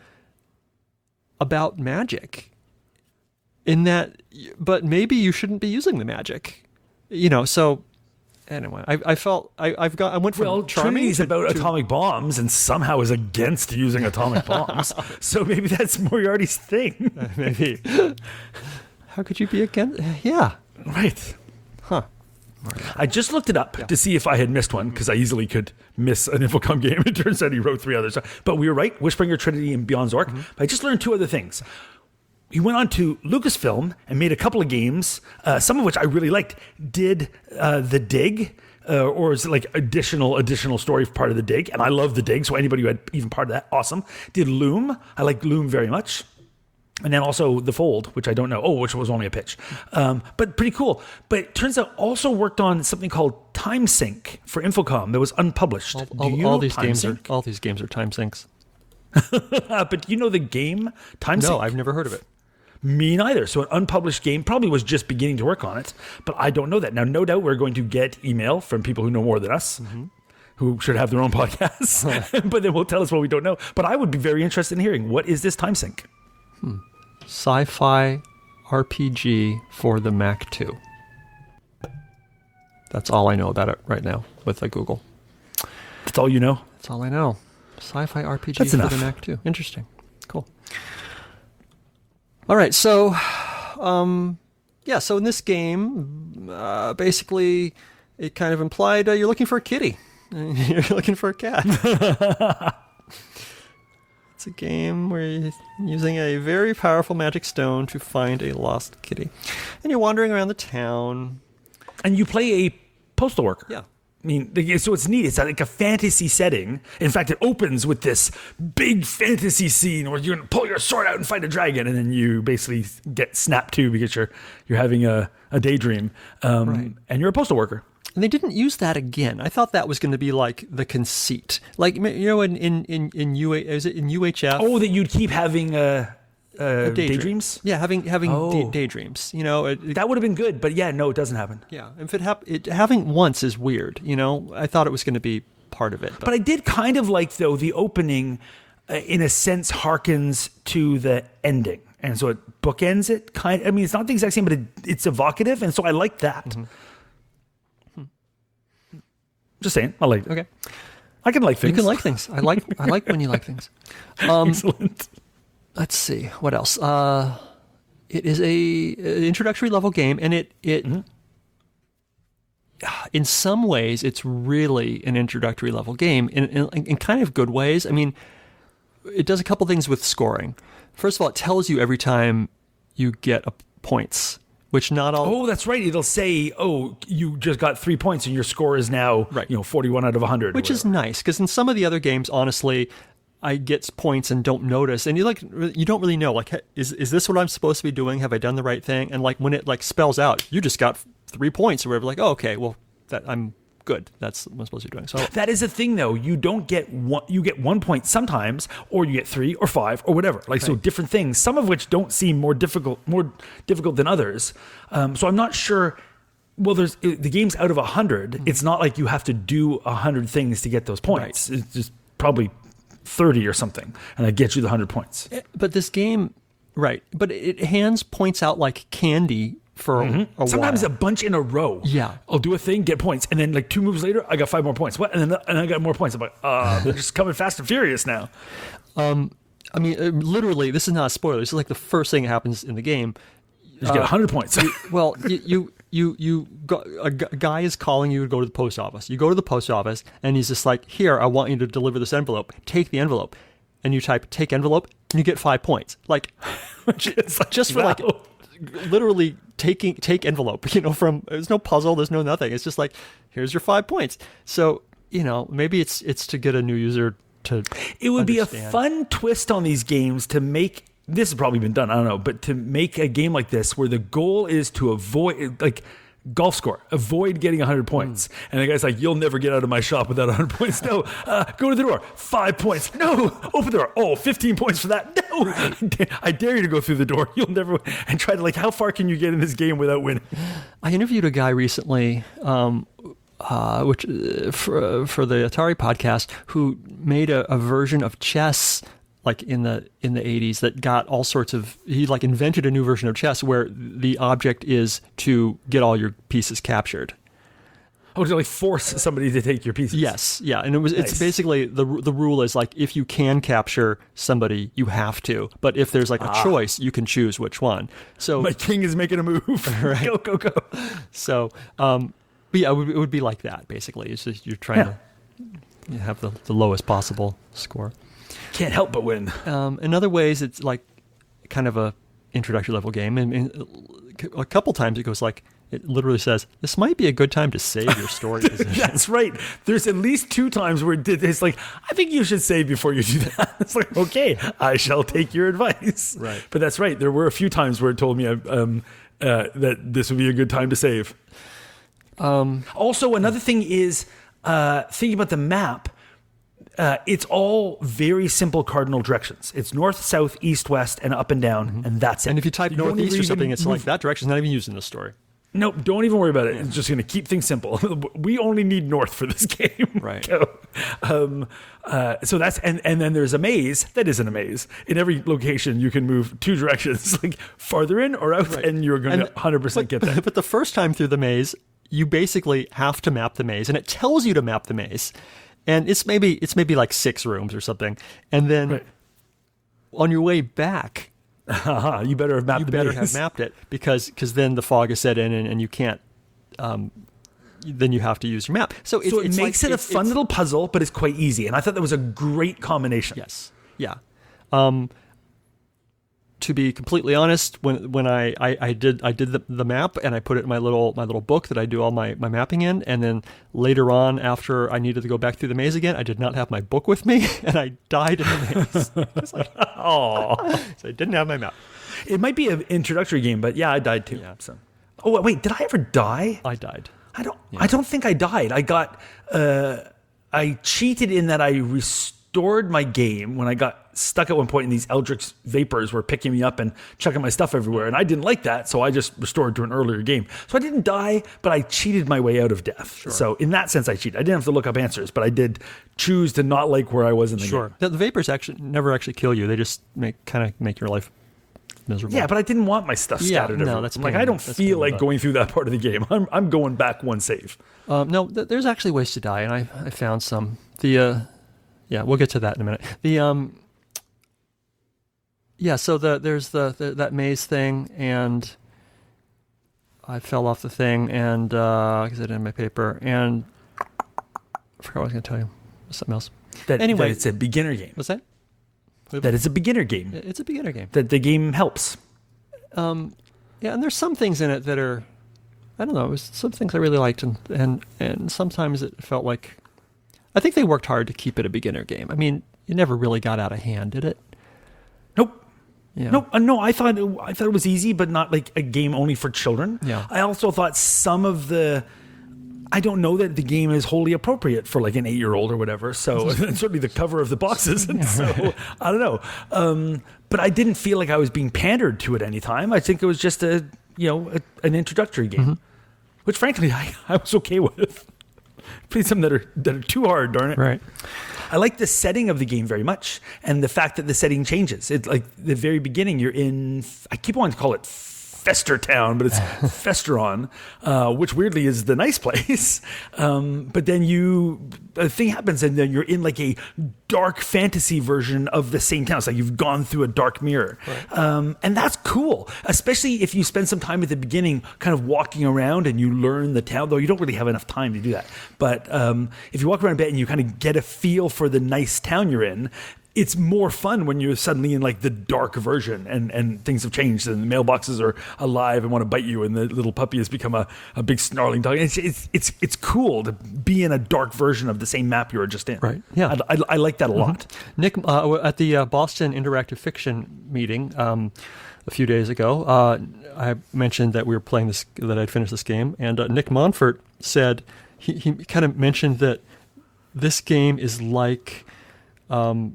about magic, in that, but maybe you shouldn't be using the magic, you know. So anyway, I, I felt I, I've got I went from well, charming Trinity's to, about to, atomic bombs and somehow is against using atomic bombs. So maybe that's Moriarty's thing. Maybe. How could you be against? Yeah. Right. Huh. I just looked it up yeah. to see if I had missed one, because I easily could miss an Infocom game. It turns out he wrote three others. But we were right, Wishbringer, Trinity, and Beyond Zork. Mm-hmm. But I just learned two other things. He went on to Lucasfilm and made a couple of games, uh, some of which I really liked. Did uh, The Dig, uh, or is it like additional additional story part of The Dig? And I love The Dig, so anybody who had even part of that, awesome. Did Loom. I like Loom very much. And then also The Fold, which I don't know. Oh, which was only a pitch. Um, but pretty cool. But it turns out also worked on something called Time Sync for Infocom that was unpublished. All, Do all, you all know these Time games Sync? are all these games are time sinks. But do you know the game Time Sync? No, I've never heard of it. Me neither. So an unpublished game, probably was just beginning to work on it, but I don't know that. Now, no doubt we're going to get email from people who know more than us, mm-hmm. who should have their own podcasts, but they will tell us what we don't know. But I would be very interested in hearing, what is this Time Sync? Hmm. Sci-fi R P G for the Mac two. That's all I know about it right now with the Google. That's all you know? That's all I know. Sci-fi R P G That's for enough. the Mac two. Interesting. Cool. All right, so, um, yeah, so in this game, uh, basically, it kind of implied uh, you're looking for a kitty. You're looking for a cat. It's a game where you're using a very powerful magic stone to find a lost kitty. And you're wandering around the town. And you play a postal worker. Yeah. I mean, like, so it's neat. It's like a fantasy setting. In fact, it opens with this big fantasy scene where you're going to pull your sword out and fight a dragon, and then you basically get snapped to because you're you're having a, a daydream, um, Right. and you're a postal worker. And they didn't use that again. I thought that was going to be like the conceit, like you know, in in in, in U is it in U H F? Oh, that you'd keep having uh, uh, daydream. daydreams? Yeah, having having Oh. day, daydreams. You know, it, it- That would have been good, but yeah, no, it doesn't happen. yeah. If it hap- it having once is weird. You know, I thought it was going to be part of it, but, But I did kind of like, though, the opening, uh, in a sense, harkens to the ending. And so it bookends it. Kind. I mean, it's not the exact same, but it, it's evocative. And so I like that. Mm-hmm. Just saying. I like it. okay. I can like things. You can like things. I like I like when you like things. Um, Excellent. let's see what else. Uh, it is a an introductory level game, and it it in some ways it's really an introductory level game in, in in kind of good ways. I mean, it does a couple things with scoring. First of all, it tells you every time you get a points, which not all. Oh, that's right. It'll say, oh, you just got three points and your score is now, Right. you know, forty-one out of one hundred. Which is nice, because in some of the other games, honestly, I get points and don't notice, and you like you don't really know, like, is is this what I'm supposed to be doing? Have I done the right thing? And like when it like spells out, you just got three points or whatever. Like, oh, okay, well, that I'm good. That's what I'm supposed to be doing. So That is the thing, though. You don't get one. You get one point sometimes, or you get three or five or whatever. Like so, Right. different things. Some of which don't seem more difficult, more difficult than others. Um, so I'm not sure. Well, there's the game's out of a hundred. It's not like you have to do a hundred things to get those points. It's just probably thirty or something, and that gets you the hundred points. but this game, right? But it hands points out like candy for a, a Sometimes while. a bunch in a row. Yeah. I'll do a thing, get points, and then like two moves later, I got five more points. What? And then and I got more points. I'm like, uh, they're just coming fast and furious now. I mean, uh, literally, this is not a spoiler. This is like the first thing that happens in the game. You just get a hundred points. Well, you you you, you go, a gu- guy is calling you to go to the post office. You go to the post office, and he's just like, "Here, I want you to deliver this envelope. Take the envelope," and you type "take envelope," and you get five points. Like, It's like, just for like wow. literally taking take envelope. You know, from there's no puzzle, there's no nothing. It's just like, here's your five points. So you know, maybe it's it's to get a new user to. It would be a understand. fun twist on these games to make. This has probably been done. I don't know, but to make a game like this where the goal is to avoid like golf score, avoid getting one hundred points, Mm. and the guy's like, "You'll never get out of my shop without one hundred points." No, uh, go to the door. Five points. No, open the door. Oh, fifteen points for that. No, I dare you to go through the door. You'll never. And try to like, how far can you get in this game without winning? I interviewed a guy recently, um, uh, which uh, for for the Atari podcast, who made a, a version of chess like in the in the eighties that got all sorts of. He like invented a new version of chess where the object is to get all your pieces captured. Oh, to like force somebody to take your pieces. Yes, yeah, and it was it's Nice. basically the the rule is like if you can capture somebody, you have to, but if there's like a choice, you can choose which one. So My king is making a move. Right. Go, go, go. So, um, but yeah, it would, it would be like that basically. It's just you're trying Yeah. to you have the, the lowest possible score. Can't help but win. Um, in other ways, it's like kind of a introductory level game, and, and a couple times it goes like it literally says, "This might be a good time to save your story position." That's right. There's at least two times where it did. It's like, I think you should save before you do that. It's like, okay, I shall take your advice. Right. But that's right. There were a few times where it told me um, uh, that this would be a good time to save. Um, Also, another thing is uh, thinking about the map. Uh, it's all very simple cardinal directions. It's north, south, east, west, and up and down, and that's it. and if you type You don't northeast or even something, it's move- like that direction's not even used in the story. Nope, don't even worry about it. It's just going to keep things simple. We only need north for this game. Right. Go. Um, uh, so that's and and then there's a maze that isn't a maze. In every location, you can move two directions, like farther in or out, Right. and you're going to And- one hundred percent get but, that. But the first time through the maze, you basically have to map the maze, and it tells you to map the maze, and it's maybe it's maybe like six rooms or something, and then Right. on your way back, Haha, you better have mapped you the better maze. have mapped it because because then the fog is set in and, and you can't. Um, then you have to use your map. So, it's, So it it's makes like, it a it's- fun it's- little puzzle, but it's quite easy. And I thought that was a great combination. Yes. Yeah. Um, to be completely honest, when when I, I, I did I did the, the map and I put it in my little my little book that I do all my, my mapping in, and then later on after I needed to go back through the maze again, I did not have my book with me and I died in the maze. It's like, oh, so I didn't have my map. It might be an introductory game, but yeah, I died too. Yeah. So. Oh wait, did I ever die? I died. I don't. Yeah. I don't think I died. I got. Uh, I cheated in that I restored my game when I got stuck at one point, and these Eldritch vapors were picking me up and chucking my stuff everywhere, and I didn't like that, so I just restored to an earlier game. So I didn't die, but I cheated my way out of death. Sure. So in that sense, I cheated. I didn't have to look up answers, but I did choose to not like where I was in the Sure. game. The, the vapors actually never actually kill you. They just make kind of make your life miserable. Yeah, but I didn't want my stuff Yeah, scattered no, everywhere. that's I'm like, pain. I don't That's feel pain, like but- going through that part of the game. I'm I'm going back one save. Um, no, th- there's actually ways to die, and I I found some. The uh, yeah, we'll get to that in a minute. The um, yeah, so the there's the, the that maze thing, and I fell off the thing, and uh, because I didn't have my paper, and I forgot what I was going to tell you. Something else. That, Anyway. that it's a beginner game. What's that? That it's a beginner game. It's a beginner game. That the game helps. Um, yeah, and there's some things in it that are, I don't know, it was some things I really liked, and, and, and sometimes it felt like, I think they worked hard to keep it a beginner game. I mean, it never really got out of hand, did it? Nope. Yeah. No, uh, no. I thought it, I thought it was easy, but not like a game only for children. Yeah. I also thought some of the, I don't know that the game is wholly appropriate for like an eight-year-old or whatever. So and certainly the cover of the boxes. And so I don't know. Um, but I didn't feel like I was being pandered to at any time. I think it was just a you know a, an introductory game, Mm-hmm. which frankly I, I was okay with. Play some that are that are too hard, darn it. Right. I like the setting of the game very much, and the fact that the setting changes. It's like the very beginning, you're in. I keep wanting to call it Fester Town, but it's Festeron, uh, which weirdly is the nice place. Um, but then you, a thing happens, and then you're in like a dark fantasy version of the same town. It's like you've gone through a dark mirror, right. um, and that's cool. Especially if you spend some time at the beginning, kind of walking around, and you learn the town. Though you don't really have enough time to do that. But um, if you walk around a bit and you kind of get a feel for the nice town you're in, it's more fun when you're suddenly in like the dark version and, and things have changed and the mailboxes are alive and want to bite you and the little puppy has become a, a big snarling dog. It's, it's it's it's cool to be in a dark version of the same map you were just in. Right. Yeah. I, I, I like that a lot. Mm-hmm. Nick, uh, at the uh, Boston Interactive Fiction meeting um, a few days ago, uh, I mentioned that we were playing this, that I'd finished this game, and uh, Nick Monfort said, he, he kind of mentioned that this game is like um,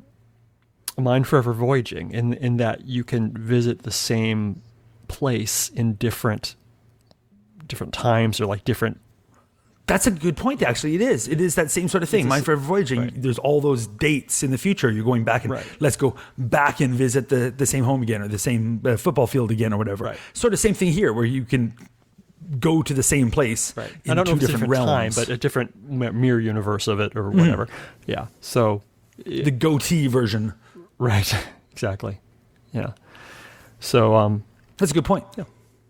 Mind Forever Voyaging, in in that you can visit the same place in different different times or like different. That's a good point, actually. It is. It is that same sort of thing. It's a- Mind Forever Voyaging, right. there's all those dates in the future. You're going back and Right. let's go back and visit the, the same home again or the same uh, football field again or whatever. Right. Sort of same thing here where you can go to the same place Right. in I don't two know if it's a different different time, realms. but a different m- mirror universe of it or whatever. Yeah. So. the goatee version. Right. Exactly. Yeah. So, um, That's a good point. yeah.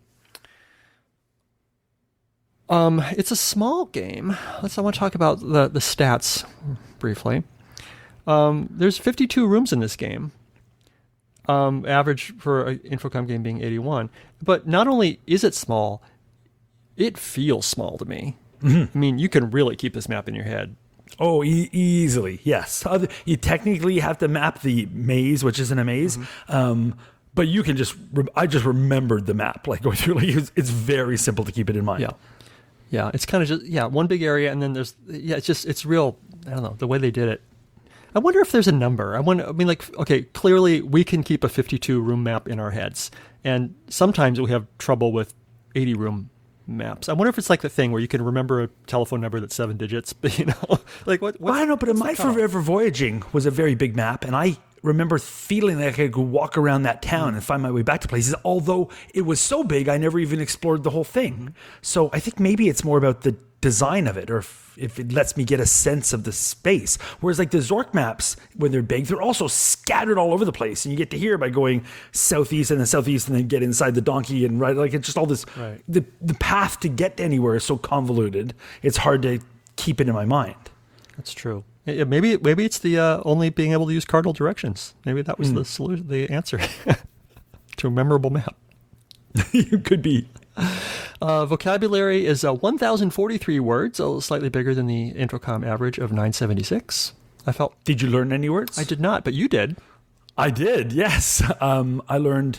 Um, it's a small game. Let's. I want to talk about the the stats briefly. Um, there's fifty-two rooms in this game. Um, average for an Infocom game being eighty-one. But not only is it small, it feels small to me. Mm-hmm. I mean, you can really keep this map in your head. Oh, e- easily, yes. Other, you technically have to map the maze, which isn't a maze, Mm-hmm. um, but you can just. Re- I just remembered the map, like going through. Like it's, it's very simple to keep it in mind. Yeah. Yeah, it's kind of just, yeah, one big area, and then there's, yeah, it's just, it's real, I don't know, the way they did it. I wonder if there's a number. I wonder, I mean, like, okay, clearly we can keep a fifty-two room map in our heads, and sometimes we have trouble with eighty room maps. I wonder if it's like the thing where you can remember a telephone number that's seven digits, but you know, like what? Well, I don't know, but in My Forever Voyaging was a very big map, and I remember feeling like I could walk around that town and find my way back to places, although it was so big, I never even explored the whole thing. Mm-hmm. So I think maybe it's more about the design of it, or if, if it lets me get a sense of the space. Whereas like the Zork maps, when they're big, they're also scattered all over the place, and you get to hear by going southeast and then southeast and then get inside the donkey and right, like it's just all this, right. the, the path to get anywhere is so convoluted, it's hard to keep it in my mind. That's true. Yeah, maybe maybe it's the uh, only being able to use cardinal directions. Maybe that was mm. the solution, the answer. to a memorable map. You could be. Uh, vocabulary is uh, one thousand forty-three words, a little slightly bigger than the Introcom average of nine seventy-six. I felt... Did you learn any words? I did not, but you did. I did, yes. Um, I learned...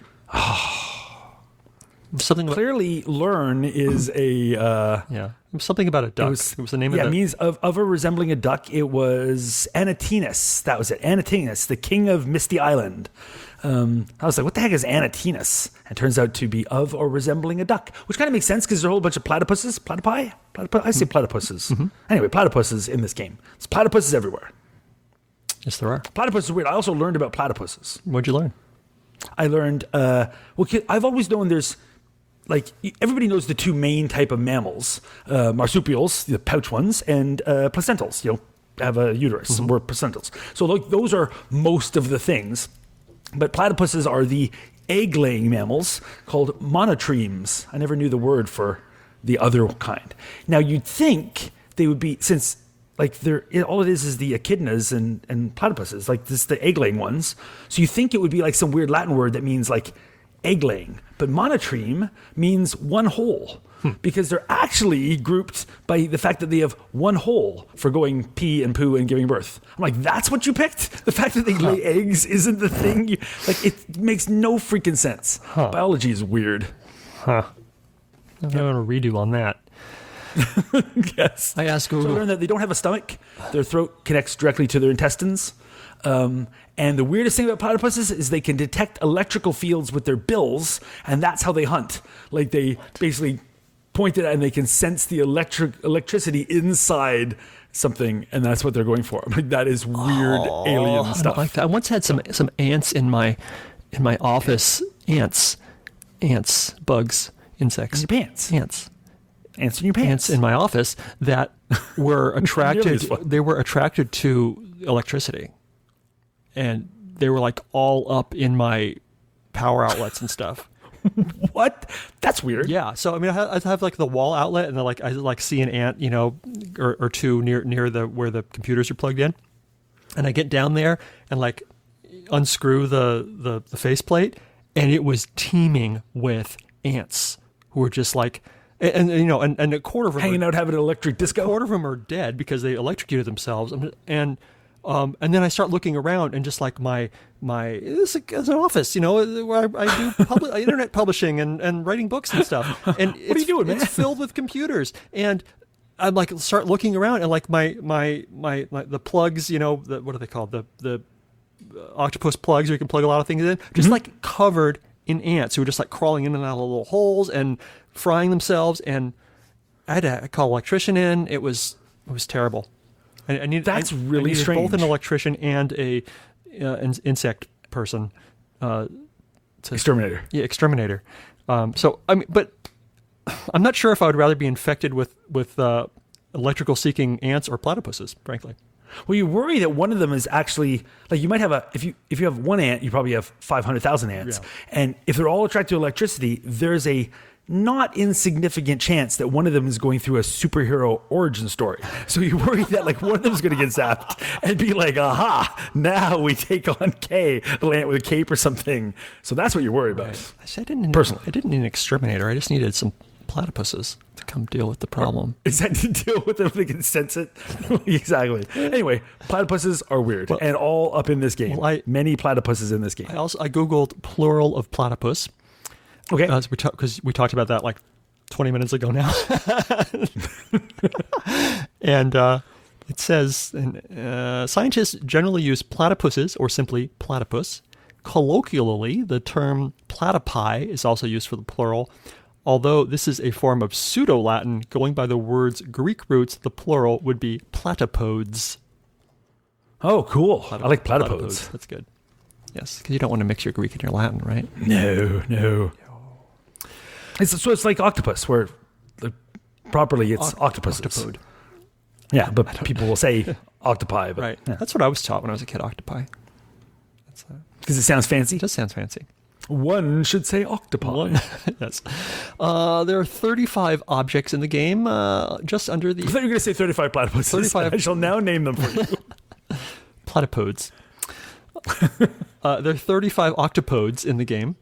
Something about, Clearly, learn is a... Uh, yeah, something about a duck. It was, was the name yeah, of it the... means of, of a resembling a duck. It was Anatinus. That was it. Anatinus, the king of Misty Island. Um, I was like, what the heck is Anatinus? It turns out to be of or resembling a duck, which kind of makes sense because there's a whole bunch of platypuses. Platypi? Platypi? I say platypuses. Mm-hmm. Anyway, platypuses in this game. There's platypuses everywhere. Yes, there are. Platypus is weird. I also learned about platypuses. What'd you learn? I learned, uh, well, I've always known there's, like, everybody knows the two main type of mammals, uh, marsupials, the pouch ones, and uh, placentals, you know, have a uterus, mm-hmm. We're placentals. So like, those are most of the things. But platypuses are the egg-laying mammals called monotremes. I never knew the word for the other kind. Now, you'd think they would be, since like they're, all it is is the echidnas and, and platypuses, like this the egg-laying ones. So you think it would be like some weird Latin word that means like egg-laying. But monotreme means one hole. Hmm. Because they're actually grouped by the fact that they have one hole for going pee and poo and giving birth. I'm like, that's what you picked? The fact that they lay eggs isn't the thing? You, like, it makes no freaking sense. Huh. Biology is weird. Huh. I'm going to redo on that. Yes. I asked Google. So I learned that they don't have a stomach. Their throat connects directly to their intestines. Um, and the weirdest thing about platypuses is they can detect electrical fields with their bills, and that's how they hunt. Like, they basically... pointed at and they can sense the electric electricity inside something, and that's what they're going for. I'm like, that is weird oh, alien stuff. I, like that. I once had some some ants in my in my office. Ants, ants, bugs, insects. In your pants. Ants. Ants in your pants. Ants in my office that were attracted. They were attracted to electricity, and they were like all up in my power outlets and stuff. What? That's weird. Yeah. So I mean, I have, I have like the wall outlet, and then like I like see an ant, you know, or, or two near near the where the computers are plugged in, and I get down there and like unscrew the the, the faceplate, and it was teeming with ants who were just like, and, and you know, and, and a quarter of them hanging are, out having an electric disco. A quarter of them are dead because they electrocuted themselves, and. Um, and then I start looking around, and just like my my this is an office, you know, where I, I do public, internet publishing and, and writing books and stuff. And what are you doing, man? It's filled with computers, and I'm like start looking around, and like my my my, my the plugs, you know, the, what are they called? The the octopus plugs, where you can plug a lot of things in, just mm-hmm. like covered in ants who were just like crawling in and out of little holes and frying themselves. And I had to call an electrician in. It was it was terrible. I, I need, That's I, really I strange. Both an electrician and a uh, an insect person. Uh, to, exterminator. Yeah, exterminator. Um, so I mean, but I'm not sure if I would rather be infected with with uh, electrical seeking ants or platypuses, frankly. Well, you worry that one of them is actually like you might have a if you if you have one ant, you probably have five hundred thousand ants, yeah. And if they're all attracted to electricity, there's a not insignificant chance that one of them is going through a superhero origin story. So you worry that like one of them is going to get zapped and be like, aha, now we take on K, a ant with a cape or something. So that's what you're worried about. Right. I said I didn't. Personally, I didn't need an exterminator. I just needed some platypuses to come deal with the problem. Is that to deal with them? They can sense it. Exactly. Anyway, platypuses are weird, well, and all up in this game. Well, I, Many platypuses in this game. I also I googled plural of platypus. Okay. Because uh, we, ta- we talked about that like twenty minutes ago now. And uh, it says, uh, scientists generally use platypuses or simply platypus. Colloquially, the term platypi is also used for the plural. Although this is a form of pseudo-Latin, going by the word's Greek roots, the plural would be platypodes. Oh, cool. Platyp- I like platypodes. platypodes. That's good. Yes, because you don't want to mix your Greek and your Latin, right? No, no. It's, so it's like octopus, where like, properly it's Oct- octopuses. Octopode. Yeah, but people will say octopi. But, right. Yeah. That's what I was taught when I was a kid, octopi. Because uh, it sounds fancy? It does sound fancy. One should say octopi. One, yes. Uh, there are thirty-five objects in the game, uh, just under the... I thought you were going to say thirty-five platypuses. thirty-five I shall now name them for you. Platypodes. uh, there are thirty-five octopodes in the game.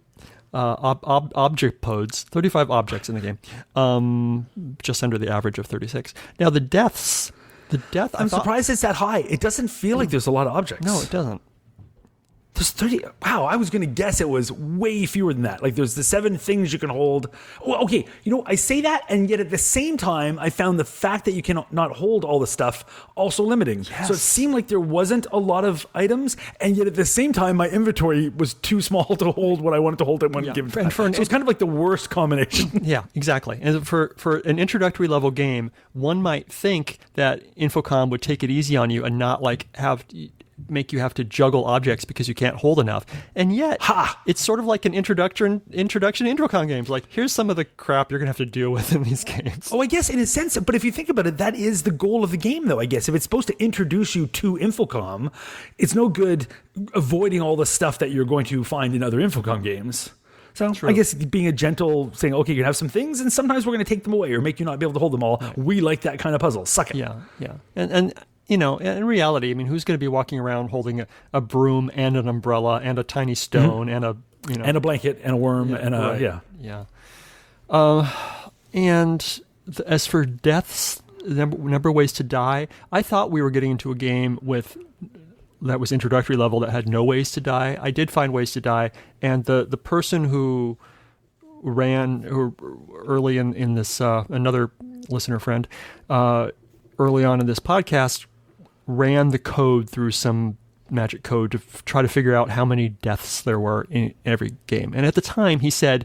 uh, ob- ob- object pods, thirty-five objects in the game, um, just under the average of thirty-six. Now the deaths, the death. I'm I thought, surprised it's that high. It doesn't feel like there's a lot of objects. No, it doesn't. There's thirty. Wow, I was going to guess it was way fewer than that. Like there's the seven things you can hold. Well, okay, you know, I say that, and yet at the same time, I found the fact that you cannot not hold all the stuff also limiting. Yes. So it seemed like there wasn't a lot of items, and yet at the same time, my inventory was too small to hold what I wanted to hold at one Yeah. given And time. for an so it's kind of like the worst combination. Yeah, exactly. And for, for an introductory level game, one might think that Infocom would take it easy on you and not like have make you have to juggle objects because you can't hold enough. And yet, Ha! it's sort of like an introduction introduction to Infocom games. Like, here's some of the crap you're going to have to deal with in these games. Oh, I guess in a sense, but if you think about it, that is the goal of the game, though, I guess. If it's supposed to introduce you to Infocom, it's no good avoiding all the stuff that you're going to find in other Infocom games. So I guess being a gentle, saying, okay, you can have some things, and sometimes we're going to take them away or make you not be able to hold them all. Right. We like that kind of puzzle. Suck it. Yeah, yeah. And, and you know, in reality, I mean, who's going to be walking around holding a, a broom and an umbrella and a tiny stone mm-hmm. and a, you know. And a blanket and a worm yeah, and a, right. yeah. Yeah. Uh, and th- as for deaths, number, number of ways to die, I thought we were getting into a game with that was introductory level that had no ways to die. I did find ways to die, and the, the person who ran who early in, in this, uh, another listener friend, uh, early on in this podcast, ran the code through some magic code to f- try to figure out how many deaths there were in every game. And at the time, he said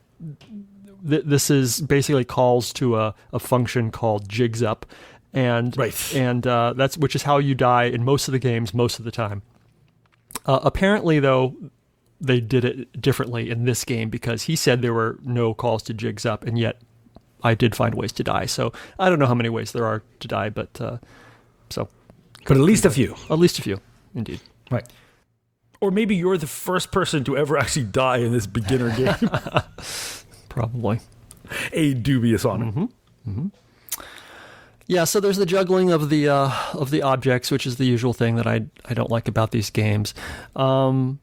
th- this is basically calls to a, a function called jigs up, and right. and uh, that's which is how you die in most of the games most of the time. Uh, apparently, though, they did it differently in this game because he said there were no calls to jigs up, and yet I did find ways to die. So I don't know how many ways there are to die, but uh, so. But at least a few. At least a few, indeed. Right. Or maybe you're the first person to ever actually die in this beginner game. Probably. A dubious honor. Mm-hmm. Mm-hmm. Yeah, so there's the juggling of the uh, of the objects, which is the usual thing that I I don't like about these games. Um,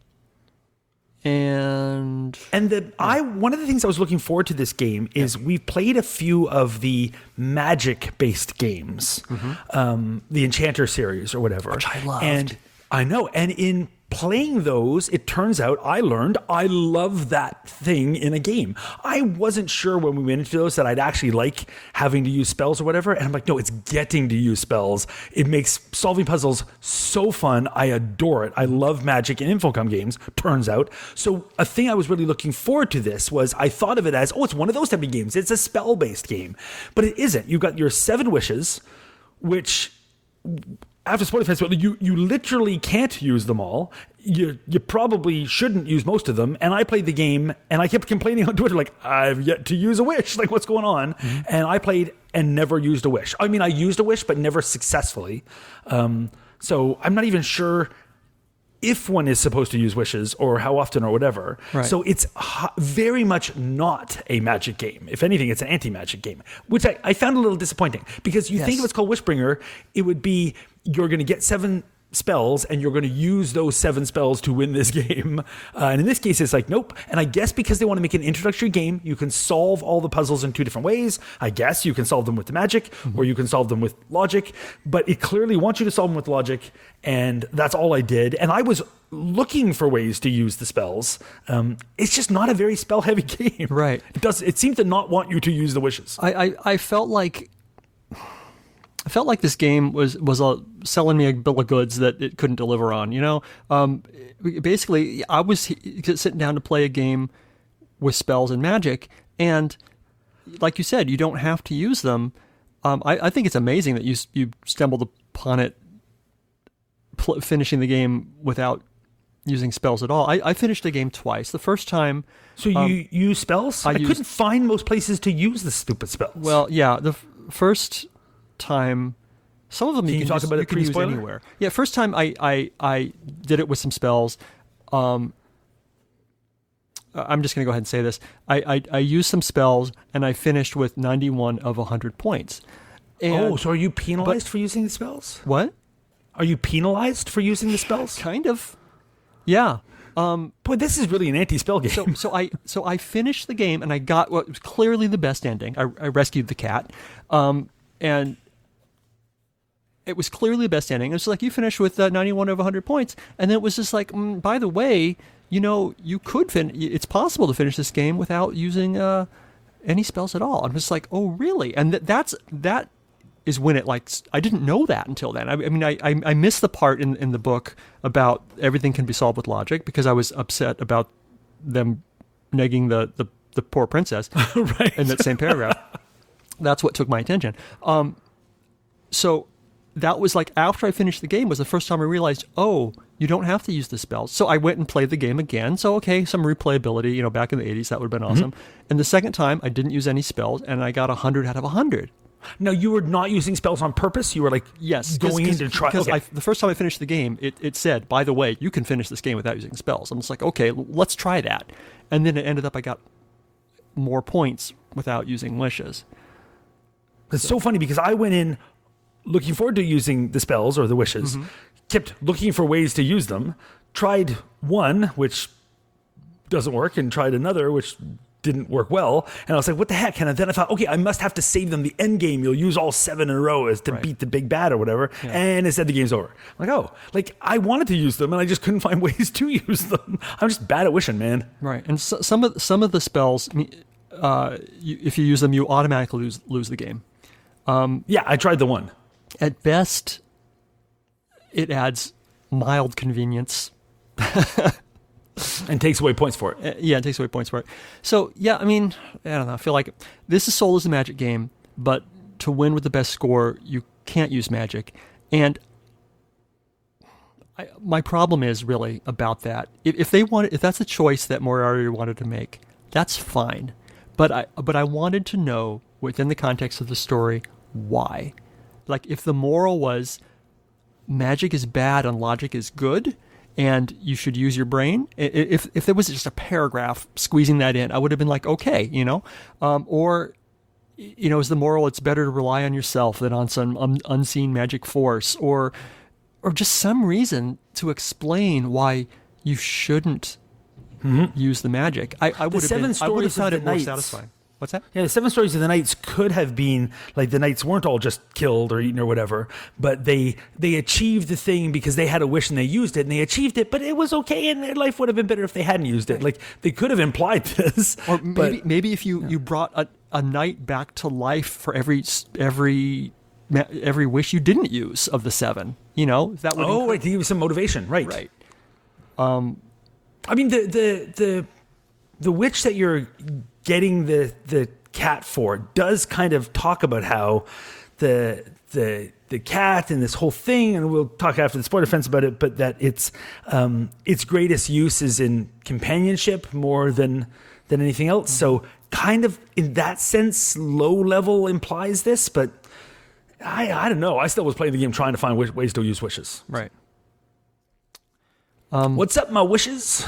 and and the I one of the things I was looking forward to this game is yeah. we've played a few of the magic based games, mm-hmm. um, the Enchanter series or whatever, which I loved. And I know, and in playing those, it turns out I learned I love that thing in a game. I wasn't sure when we went into those that I'd actually like having to use spells or whatever. And I'm like, no, it's getting to use spells. It makes solving puzzles so fun. I adore it. I love magic in Infocom games, turns out. So a thing I was really looking forward to this was I thought of it as, oh, it's one of those type of games. It's a spell-based game. But it isn't. You've got your seven wishes, which... After Spoiler Festival, you, you literally can't use them all. You you probably shouldn't use most of them. And I played the game, and I kept complaining on Twitter, like, I've yet to use a wish. Like, what's going on? Mm-hmm. And I played and never used a wish. I mean, I used a wish, but never successfully. Um, so I'm not even sure if one is supposed to use wishes or how often or whatever. Right. So it's very much not a magic game. If anything, it's an anti-magic game, which I, I found a little disappointing because you yes. think if it's called Wishbringer, it would be you're going to get seven spells and you're going to use those seven spells to win this game. Uh, and in this case, it's like, nope. And I guess because they want to make an introductory game, you can solve all the puzzles in two different ways. I guess you can solve them with the magic mm-hmm. or you can solve them with logic, but it clearly wants you to solve them with logic. And that's all I did. And I was looking for ways to use the spells. Um, it's just not a very spell heavy game. Right. It does. It seems to not want you to use the wishes. I, I, I felt like I felt like this game was was a, selling me a bill of goods that it couldn't deliver on. You know, um, basically, I was sitting down to play a game with spells and magic, and like you said, you don't have to use them. Um, I, I think it's amazing that you you stumbled upon it, pl- finishing the game without using spells at all. I, I finished the game twice. The first time, so you um, use spells? I, I used, couldn't find most places to use the stupid spells. Well, yeah, the f- first. time some of them can you you can talk use, about you it can use pre-spoiler? anywhere. Yeah, first time I I, I did it with some spells. Um, I'm just going to go ahead and say this. I, I I used some spells and I finished with ninety-one of one hundred points. And, oh, so are you penalized but, for using the spells? What? Are you penalized for using the spells? Kind of. Yeah. Boy, this is really an anti-spell game. So, so I so I finished the game and I got what was clearly the best ending. I, I rescued the cat, um, and it was clearly the best ending. It was like you finished with uh, ninety-one of one hundred points, and then it was just like, mm, by the way, you know, you could fin. It's possible to finish this game without using uh, any spells at all. I'm just like, oh, really? And th- that's that is when it like I didn't know that until then. I, I mean, I, I I missed the part in in the book about everything can be solved with logic because I was upset about them negging the the, the poor princess right. in that same paragraph. That's what took my attention. Um, so that was like after I finished the game was the first time I realized, oh, you don't have to use the spells. So I went and played the game again. So okay, some replayability. You know, back in the eighties, that would have been awesome. Mm-hmm. And the second time, I didn't use any spells, and I got a hundred out of a hundred. Now, you were not using spells on purpose? You were like yes, going cause, in to try... Because okay. I, the first time I finished the game, it, it said, by the way, you can finish this game without using spells. I'm just like, okay, let's try that. And then it ended up I got more points without using wishes. It's so. so funny because I went in looking forward to using the spells or the wishes, mm-hmm. kept looking for ways to use them, tried one, which doesn't work, and tried another, which... didn't work well, and I was like, what the heck? And then I thought, okay, I must have to save them. The end game, you'll use all seven in a row as to right. beat the big bad or whatever, yeah. and it said the game's over. I'm like, oh, like I wanted to use them and I just couldn't find ways to use them. I'm just bad at wishing, man. Right, and so, some of some of the spells, uh, you, if you use them, you automatically lose lose the game. Um, yeah, I tried the one. At best, it adds mild convenience. And takes away points for it. Uh, yeah, it takes away points for it. So, yeah, I mean, I don't know. I feel like this is sold as a magic game, but to win with the best score, you can't use magic. And I, my problem is really about that. If, if they wanted, if that's a choice that Moriarty wanted to make, that's fine. But I, but I wanted to know within the context of the story why. Like, if the moral was magic is bad and logic is good, and you should use your brain. If if there was just a paragraph squeezing that in, I would have been like, okay, you know. Um, or, you know, is the moral it's better to rely on yourself than on some un- unseen magic force, or or just some reason to explain why you shouldn't mm-hmm. use the magic. I, I would have been. I would have found it more Knights. satisfying. What's that? Yeah, the seven stories of the Knights could have been like the Knights weren't all just killed or eaten or whatever, but they they achieved the thing because they had a wish and they used it and they achieved it, but it was okay and their life would have been better if they hadn't used it. Like they could have implied this. Or maybe but, maybe if you, yeah. you brought a, a knight back to life for every every every wish you didn't use of the seven, you know, that would oh, right, to give you some motivation, right? Right. Um, I mean the the the the witch that you're getting the the cat for does kind of talk about how the the the cat and this whole thing, and we'll talk after the spoiler fence about it, but that it's um, its greatest use is in companionship more than than anything else. So kind of in that sense, low level implies this, but I I don't know. I still was playing the game trying to find w- ways to use wishes. Right. Um, What's up, my wishes?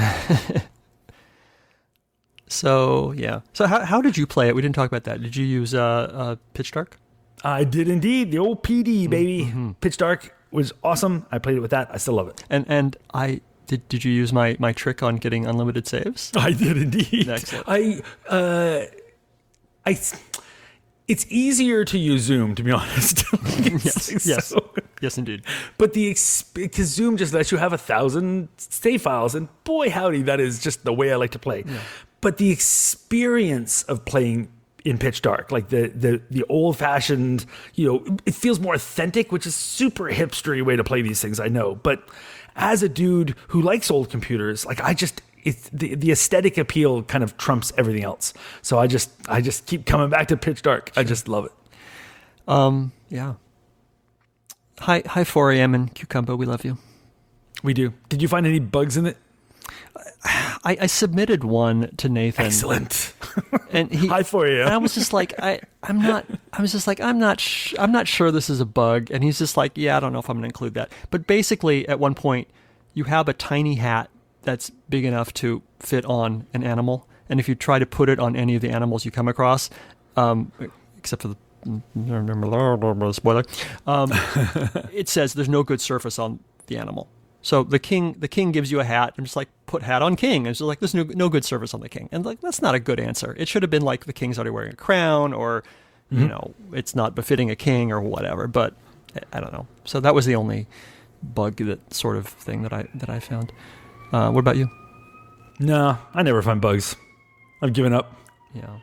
So, yeah. So how how did you play it? We didn't talk about that. Did you use uh, uh, Pitch Dark? I did indeed. The old P D, baby. Mm-hmm. Pitch Dark was awesome. I played it with that. I still love it. And and I did did you use my, my trick on getting unlimited saves? I did indeed. Excellent. I uh I it's easier to use Zoom, to be honest. yes, yes, so, yes, indeed. But the because Zoom just lets you have a thousand save files, and boy howdy, that is just the way I like to play. Yeah. But the experience of playing in Pitch Dark, like the the the old fashioned, you know, it feels more authentic, which is super hipstery way to play these things, I know. But as a dude who likes old computers, like I just. It's the, the aesthetic appeal kind of trumps everything else. So I just I just keep coming back to Pitch Dark. Sure. I just love it. Um, yeah. Hi, hi, four a.m. and Cucumber. We love you. We do. Did you find any bugs in it? I, I submitted one to Nathan. Excellent. And he, hi four a.m. And I was just like, I, I'm not. I was just like, I'm not. Sh- I'm not sure this is a bug. And he's just like, yeah, I don't know if I'm going to include that. But basically, at one point, you have a tiny hat that's big enough to fit on an animal, and if you try to put it on any of the animals you come across, um, except for the spoiler, um, it says there's no good surface on the animal. So the king, the king gives you a hat, and just like put hat on king. And it's just like there's no, no good service on the king, and like that's not a good answer. It should have been like the king's already wearing a crown, or mm-hmm. you know, it's not befitting a king or whatever. But I don't know. So that was the only bug, that sort of thing that I that I found. Uh, what about you? No, I never find bugs. I've given up. Yeah.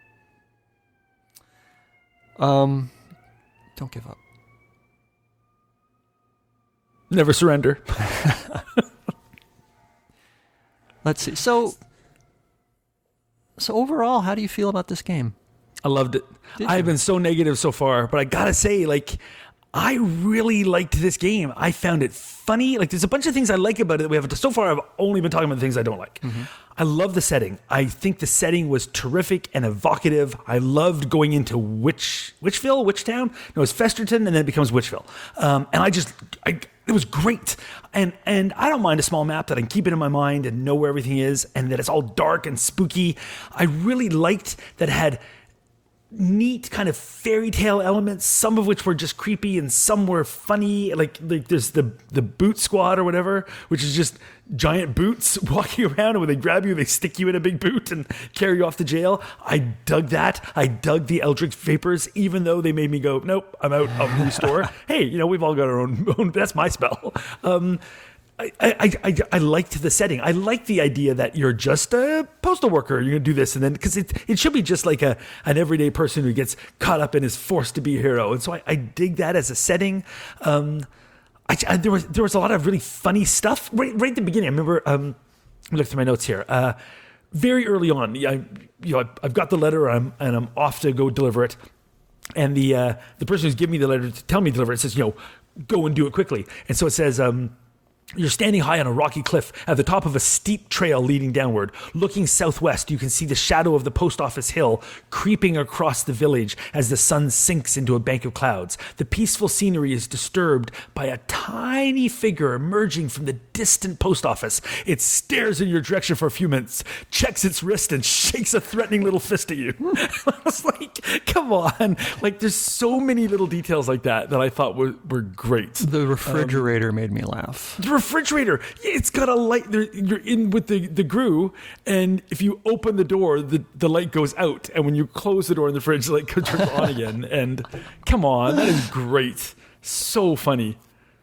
Um, don't give up. Never surrender. Let's see. So, so overall, how do you feel about this game? I loved it. Did I've you? been so negative so far, but I gotta say, like, I really liked this game. I found it funny. Like, there's a bunch of things I like about it that we have. So far, I've only been talking about the things I don't like. Mm-hmm. I love the setting. I think the setting was terrific and evocative. I loved going into Witch, Witchville, Witchtown. No, it's Festerton, and then it becomes Witchville. Um, and I just, I, it was great. And and I don't mind a small map that I can keep it in my mind and know where everything is, and that it's all dark and spooky. I really liked that it had neat kind of fairy tale elements, some of which were just creepy and some were funny. Like, like there's the the boot squad or whatever, which is just giant boots walking around, and when they grab you, they stick you in a big boot and carry you off to jail. I dug that. I dug the Eldritch Vapors, even though they made me go, nope, I'm out of the store. Hey, you know, we've all got our own, own that's my spell. Um, I, I, I, I liked the setting. I liked the idea that you're just a postal worker. You're going to do this. And then, because it, it should be just like a an everyday person who gets caught up and is forced to be a hero. And so I, I dig that as a setting. Um, I, I, there was there was a lot of really funny stuff right, right at the beginning. I remember, um, let me look through my notes here. Uh, very early on, I, you know, I've got the letter and I'm, and I'm off to go deliver it. And the uh, the person who's giving me the letter to tell me to deliver it says, you know, go and do it quickly. And so it says, um, you're standing high on a rocky cliff at the top of a steep trail leading downward. Looking southwest, you can see the shadow of the post office hill creeping across the village as the sun sinks into a bank of clouds. The peaceful scenery is disturbed by a tiny figure emerging from the distant post office. It stares in your direction for a few minutes, checks its wrist, and shakes a threatening little fist at you. I was like, come on. Like, there's so many little details like that that I thought were, were great. The refrigerator um, made me laugh. The refrigerator, it's got a light. You're in with the, the Grue, and if you open the door, the, the light goes out, and when you close the door in the fridge, the light turns on again. And come on, that is great. So funny.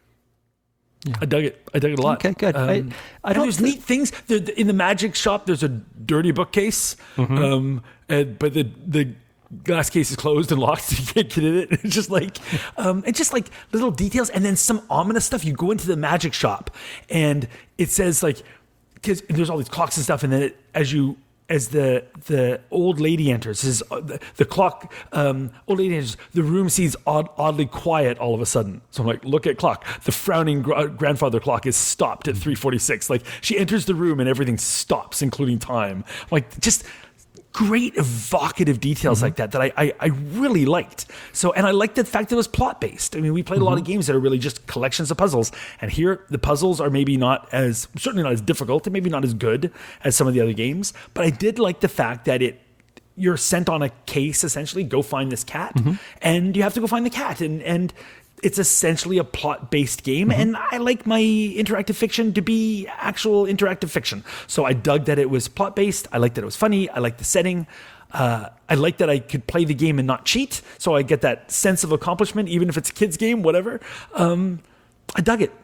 Yeah. I dug it. I dug it a lot. Okay, good. Um, I, I don't. There's th- neat things in the magic shop. There's a dirty bookcase, mm-hmm. um, and, but the the glass case is closed and locked, so you can't get in it. It's just like, um, and just like little details, and then some ominous stuff. You go into the magic shop, and it says like, because there's all these clocks and stuff, and then it, as you as the the old lady enters, says the, the clock. Um, old lady enters. The room seems odd, oddly quiet all of a sudden. So I'm like, look at clock. The frowning gr- grandfather clock is stopped at three forty-six. Like, she enters the room and everything stops, including time. Like, just great evocative details mm-hmm. like that that I, I I really liked. So, and I liked the fact that it was plot based. I mean, we played mm-hmm. a lot of games that are really just collections of puzzles, and here the puzzles are maybe not as certainly not as difficult and maybe not as good as some of the other games. But I did like the fact that it you're sent on a case, essentially, go find this cat, mm-hmm. and you have to go find the cat, and and it's essentially a plot-based game, mm-hmm. and I like my interactive fiction to be actual interactive fiction. So I dug that it was plot-based. I liked that it was funny. I liked the setting. Uh, I liked that I could play the game and not cheat, so I get that sense of accomplishment, even if it's a kid's game, whatever. Um, I dug it.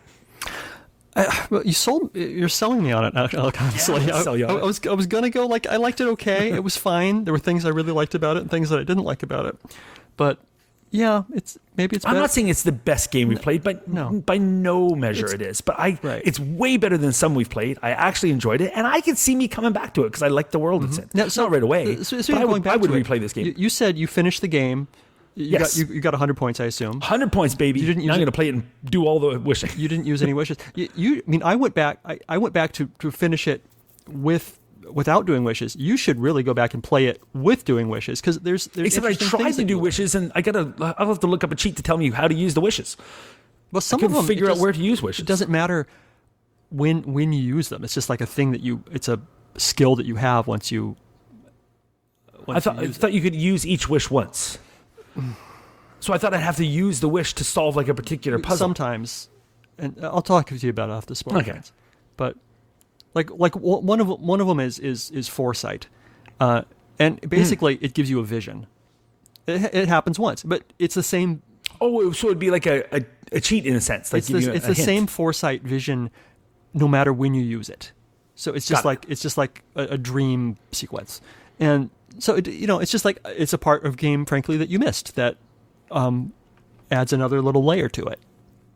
I, well, you sold. You're selling me on it, Alec. Honestly, yeah, I, sell you on I, I was. I was gonna go like I liked it. Okay, it was fine. There were things I really liked about it and things that I didn't like about it, but. Yeah, it's maybe it's. I'm better. not saying it's the best game we've played, but no. by no measure it's, it is. But I, right. it's way better than some we've played. I actually enjoyed it, and I can see me coming back to it because I like the world mm-hmm. it's in. Now, so, not right away. So, so but I would, I would replay this game. You, you said you finished the game. You yes. got you, you got one hundred points, I assume. one hundred points, baby. You didn't. Now I'm going to play it and do all the wishing. You didn't use any wishes. You, you I mean, I went back. I, I went back to, to finish it with. Without doing wishes. You should really go back and play it with doing wishes, because there's, there's except I tried to do wishes, and I gotta I'll have to look up a cheat to tell me how to use the wishes. Well, some I of them figure does, out where to use wishes. It doesn't matter when when you use them. It's just like a thing that you. It's a skill that you have once you. Once I thought you I thought it. you could use each wish once. So I thought I'd have to use the wish to solve like a particular puzzle. Sometimes. and I'll talk to you about it after spoiler Okay. fans. But like like w- one of one of them is is is foresight, uh, and basically it gives you a vision. It, it happens once, but it's the same. Oh, so it'd be like a, a, a cheat in a sense. Like It's give the, you a- it's a the hint. same foresight vision, no matter when you use it. So it's just Got it. like it's just like a, a dream sequence, and so it, you know it's just like it's a part of game, frankly, that you missed that um, adds another little layer to it.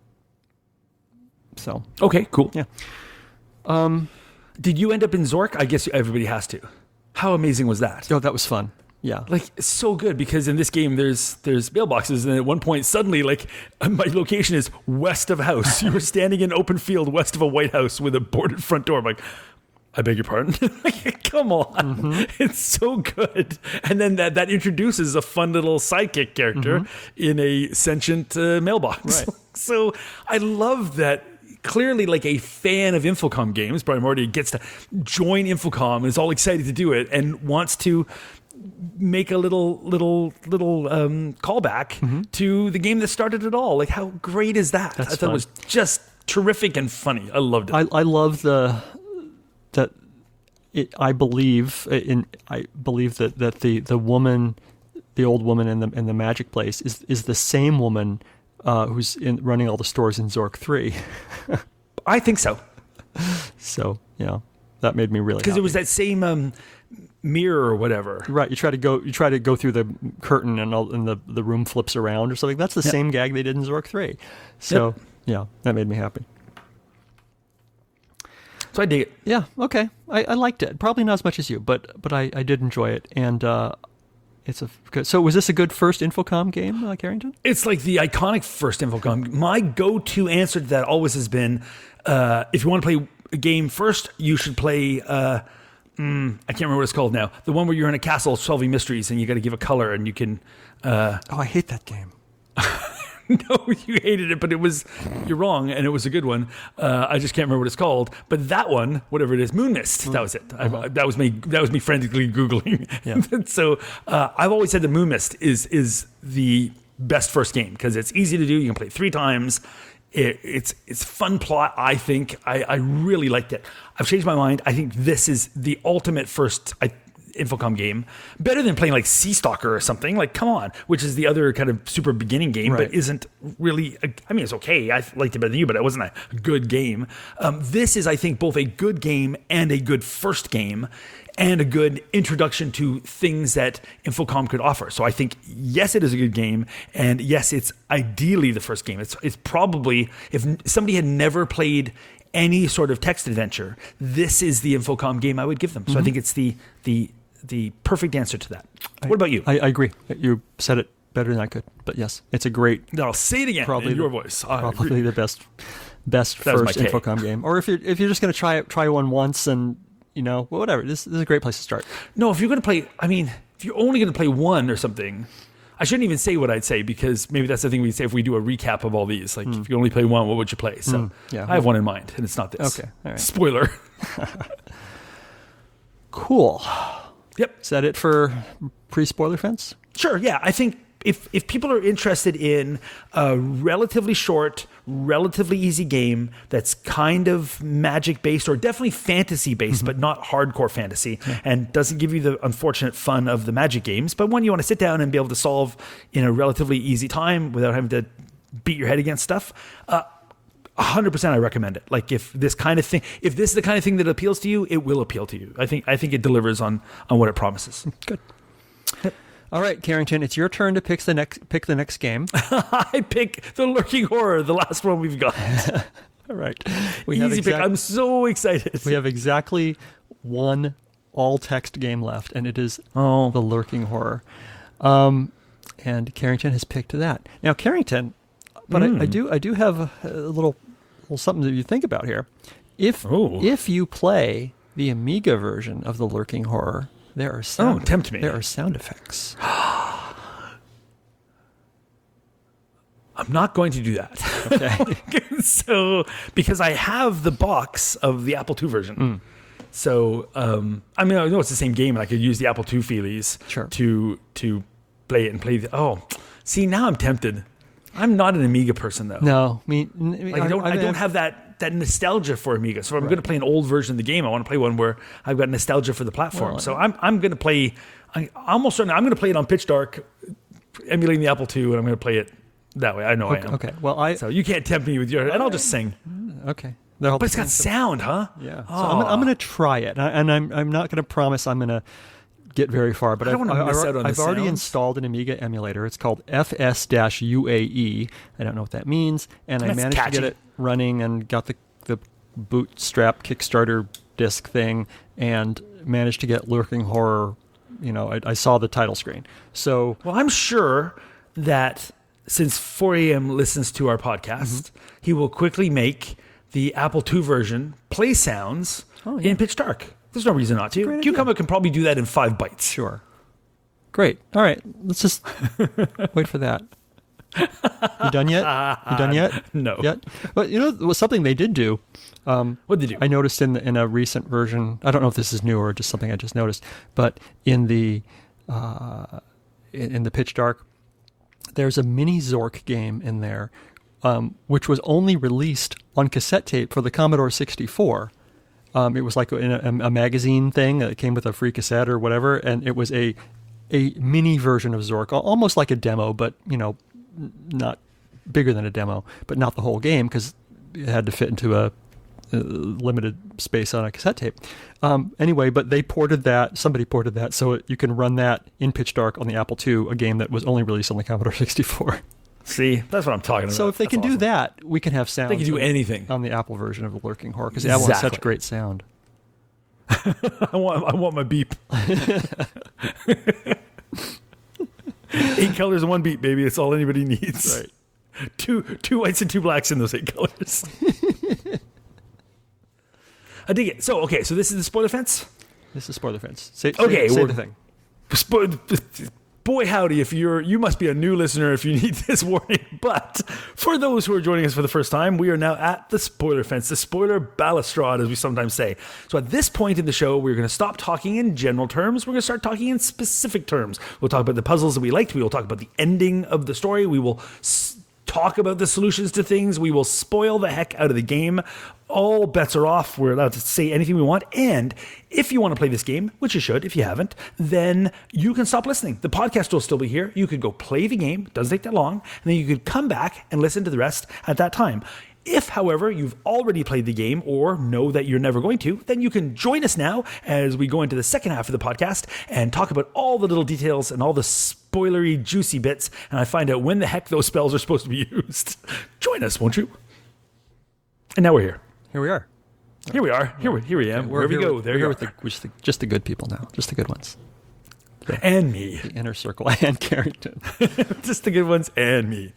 So Okay, cool. yeah. Did you end up in Zork? I guess everybody has to. How amazing was that? Oh, that was fun. Yeah. Like, it's so good because in this game there's there's mailboxes, and at one point suddenly, like, my location is west of a house. You were standing in open field west of a White House with a boarded front door. I'm like, I beg your pardon. Like, come on, Mm-hmm. it's so good. And then that that introduces a fun little sidekick character in a sentient uh, mailbox. Mm-hmm. Right. So I love that. Clearly, like a fan of Infocom games, Brian Morty gets to join Infocom and is all excited to do it and wants to make a little little little um, callback to the game that started it all. Like, how great is that? That's I thought fun. it was just terrific and funny. I loved it. I, I love the that it, I believe in I believe that, that the, the woman, the old woman in the in the magic place is is the same woman uh, who's in running all the stores in Zork three. I think so. So yeah, that made me really Because happy. it was that same um, mirror or whatever. Right, you try to go you try to go through the curtain and all, and the, the room flips around or something. That's the Yep. same gag they did in Zork three. So yeah, that made me happy. So I dig it. Yeah, okay. I, I liked it. Probably not as much as you, but but I, I did enjoy it. And uh, it's a good. So was this a good first Infocom game, uh, Carrington? It's like the iconic first Infocom. My go-to answer to that always has been, uh, if you want to play a game first, you should play, uh, mm, I can't remember what it's called now, the one where you're in a castle solving mysteries and you got to give a color and you can, uh, Oh, I hate that game. no, you hated it, but it was, you're wrong, and it was a good one. Uh, I just can't remember what it's called. But that one, whatever it is, Moon Mist, that was it. I, that was me. That was me frantically Googling. Yeah. So uh, I've always said that Moon Mist is is the best first game because it's easy to do. You can play it three times. It, it's it's fun plot. I think I, I really liked it. I've changed my mind. I think this is the ultimate first I, Infocom game, better than playing like Sea Stalker or something. Like, come on, which is the other kind of super beginning game, Right. but isn't really. A, I mean, it's okay. I liked it better than you, but it wasn't a good game. Um, this is, I think, both a good game and a good first game, and a good introduction to things that Infocom could offer. So I think, yes, it is a good game, and yes, it's ideally the first game. It's it's probably, if somebody had never played any sort of text adventure, this is the Infocom game I would give them. So I think it's the the the perfect answer to that. What about you? I, I agree. You said it better than I could. But yes, it's a great, No, I'll say it again Probably in your the- voice. I probably agree. the best best That was my first K. Infocom game. Or if you're if you're just gonna try it, try one once and you know well, whatever. This, this is a great place to start. No, if you're going to play, I mean, if you're only going to play one or something, I shouldn't even say what I'd say because maybe that's the thing we say if we do a recap of all these. Like, if you only play one, what would you play? So yeah. I have one in mind, and it's not this. Okay, all right. Spoiler. Cool. Yep. Is that it for pre-spoiler fence? Sure. Yeah. I think if if people are interested in a relatively short, relatively easy game that's kind of magic based or definitely fantasy based, but not hardcore fantasy, and doesn't give you the unfortunate fun of the magic games, but one you want to sit down and be able to solve in a relatively easy time without having to beat your head against stuff. Uh, one hundred percent I recommend it. Like, if this kind of thing, if this is the kind of thing that appeals to you, it will appeal to you. I think I think it delivers on on what it promises. Good. All right, Carrington, it's your turn to pick the next pick the next game. I pick the Lurking Horror, the last one we've got. All right. We have Easy pick. exact- I'm so excited. we have exactly one all text game left, and it is Oh. The Lurking Horror. Um, and Carrington has picked that. Now, Carrington, but I, I do I do have a, a little, little something that you think about here. If Oh. if you play the Amiga version of The Lurking Horror, there are sound Oh, tempt me. there are sound effects. I'm not going to do that. Okay. So, because I have the box of the Apple two version. Mm. So, um, I mean, I know it's the same game, and I could use the Apple two feelies Sure. to to play it and play the. Oh, see, now I'm tempted. I'm not an Amiga person though. No, I mean, I, mean, Like, I don't. I, mean, don't have that that nostalgia for Amiga. So if I'm going to play an old version of the game, I want to play one where I've got nostalgia for the platform. Well, so I'm I'm going to play. I almost certain I'm going to play it on Pitch Dark, emulating the Apple two, and I'm going to play it that way. I know Okay, I am. okay. Well, I So you can't tempt me with your, and I'll just sing. okay. They're all But the it's got same. sound, huh? Yeah. So Oh. I'm, I'm going to try it, and, I, and I'm I'm not going to promise I'm going to get very far. But I don't I've, wanna miss I've, out on the I've already sounds. installed an Amiga emulator. It's called F S U A E. I don't know what that means, and I That's managed to catchy. get it running and got the the bootstrap Kickstarter disc thing, and managed to get Lurking Horror. You know, I, I saw the title screen. So Well, I'm sure that since four a.m. listens to our podcast, Mm-hmm. he will quickly make the Apple two version play sounds Oh, yeah. in Pitch Dark. There's no reason not to. great Cucumber can probably do that in five bytes. sure. Great. All right. Let's just wait for that. You done yet? You done yet? No. Yet? But you know, it was something they did do. Um, What did you do? I noticed in the, in a recent version. I don't know if this is new or just something I just noticed, but in the uh, in, in the Pitch Dark, there's a mini Zork game in there, um, which was only released on cassette tape for the Commodore sixty-four. Um, it was like in a, a magazine thing that came with a free cassette or whatever, and it was a a mini version of Zork, al- almost like a demo, but you know, n- not bigger than a demo, but not the whole game because it had to fit into a, a limited space on a cassette tape. Um, anyway, but they ported that. Somebody ported that, so it, you can run that in Pitch Dark on the Apple two, a game that was only released on the Commodore sixty-four. See, that's what I'm talking about. So if they That's can do awesome. that, we can have sound. They can do anything. on the Apple version of Lurking Horror because Apple has such Exactly. great sound. I want, I want my beep. Eight colors and one beep, baby. That's all anybody needs. Right. Two, two whites and two blacks in those eight colors. I dig it. So, okay, so this is the spoiler fence. This is spoiler fence. Say, say, Okay, say we're- the thing. Spo- Boy, howdy, if you're, you must be a new listener if you need this warning. But for those who are joining us for the first time, we are now at the spoiler fence, the spoiler balustrade, as we sometimes say. So at this point in the show, we're going to stop talking in general terms. We're going to start talking in specific terms. We'll talk about the puzzles that we liked. We will talk about the ending of the story. We will s- talk about the solutions to things. We will spoil the heck out of the game. All bets are off. We're allowed to say anything we want. And if you want to play this game, which you should if you haven't, then you can stop listening. The podcast will still be here. You could go play the game. It doesn't take that long. And then you could come back and listen to the rest at that time. If, however, you've already played the game or know that you're never going to, then you can join us now as we go into the second half of the podcast and talk about all the little details and all the spoilery, juicy bits, and I find out when the heck those spells are supposed to be used. Join us, won't you? And now we're here. Here we are. Here we are. Here we, here we am. We're Wherever here we go, with- there we're you here are. with the, which the, just the good people now, just the good ones. And me. The inner circle and Carrington. Just the good ones and me.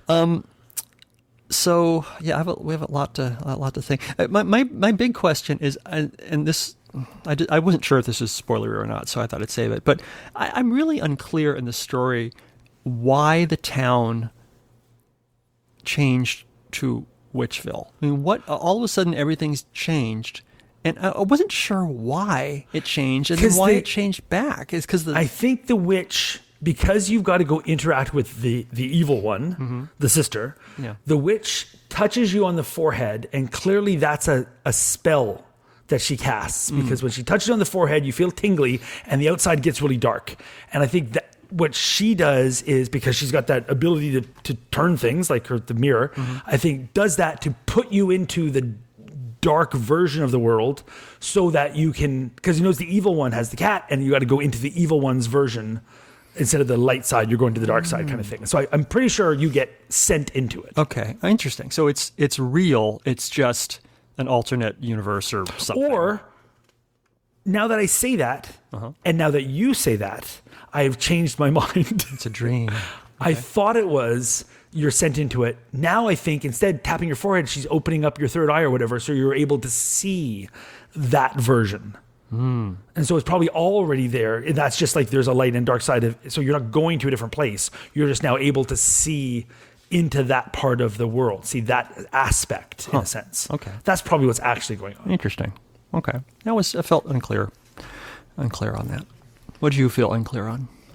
So yeah, I have a, we have a lot to a lot to think. Uh, My my my big question is, and, and this, I, did, I wasn't sure if this is spoilery or not, so I thought I'd save it. But I, I'm really unclear in the story why the town changed to Witchville. I mean, what? All of a sudden, everything's changed, and I, I wasn't sure why it changed and then 'Cause why they- it changed back. Is because the I think the witch, because you've got to go interact with the, the evil one, the sister, Yeah. the witch touches you on the forehead, and clearly that's a, a spell that she casts, because when she touches you on the forehead, you feel tingly, and the outside gets really dark. And I think that what she does is, because she's got that ability to, to turn things, like her the mirror, I think does that to put you into the dark version of the world so that you can, because you know the evil one has the cat, and you got to go into the evil one's version instead of the light side. You're going to the dark side, kind of thing. So I, I'm pretty sure you get sent into it. okay, interesting. So it's it's real. It's just an alternate universe or something. Or now that I say that, and now that you say that, I have changed my mind. it's a dream. I thought it was you're sent into it. Now I think instead tapping your forehead, she's opening up your third eye or whatever, so you're able to see that version. And so it's probably already there. And that's just like there's a light and dark side of. So you're not going to a different place. You're just now able to see into that part of the world, see that aspect in a sense. Okay. That's probably what's actually going on. Interesting. Okay, that was I felt unclear, unclear on that. What do you feel unclear on?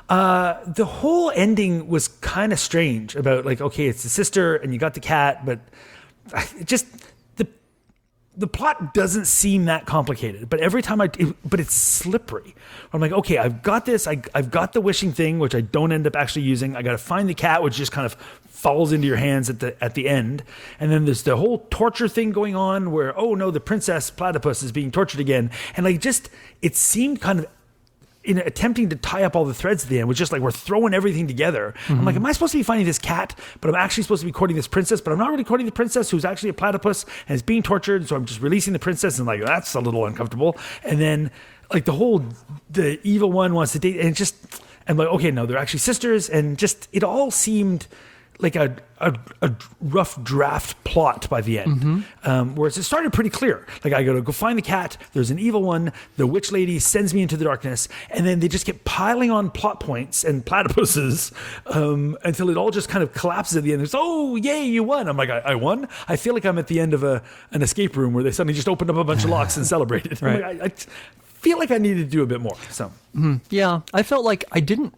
Uh, the whole ending was kind of strange about like, okay, it's the sister and you got the cat, but it just the the plot doesn't seem that complicated. But every time I, it, but it's slippery. I'm like, okay, I've got this. I, I've got the wishing thing, which I don't end up actually using. I got to find the cat, which just kind of falls into your hands at the at the end. And then there's the whole torture thing going on where, oh no, the princess platypus is being tortured again. And like, just it seemed kind of, in attempting to tie up all the threads at the end, was just like, we're throwing everything together. Mm-hmm. I'm like, am I supposed to be finding this cat, but I'm actually supposed to be courting this princess, but I'm not really courting the princess who's actually a platypus and is being tortured. So I'm just releasing the princess, and like, that's a little uncomfortable. And then like the whole, the evil one wants to date, and it just, I'm like, okay, no, they're actually sisters. And just, it all seemed like a, a, a rough draft plot by the end. Mm-hmm. Um, whereas it started pretty clear. Like, I gotta go find the cat, there's an evil one, the witch lady sends me into the darkness, and then they just get piling on plot points and platypuses um, until it all just kind of collapses at the end. It's, oh, yay, you won. I'm like, I, I won? I feel like I'm at the end of a an escape room where they suddenly just opened up a bunch of locks and celebrated. Right. I'm like, I, I feel like I needed to do a bit more. So mm, yeah, I felt like I didn't.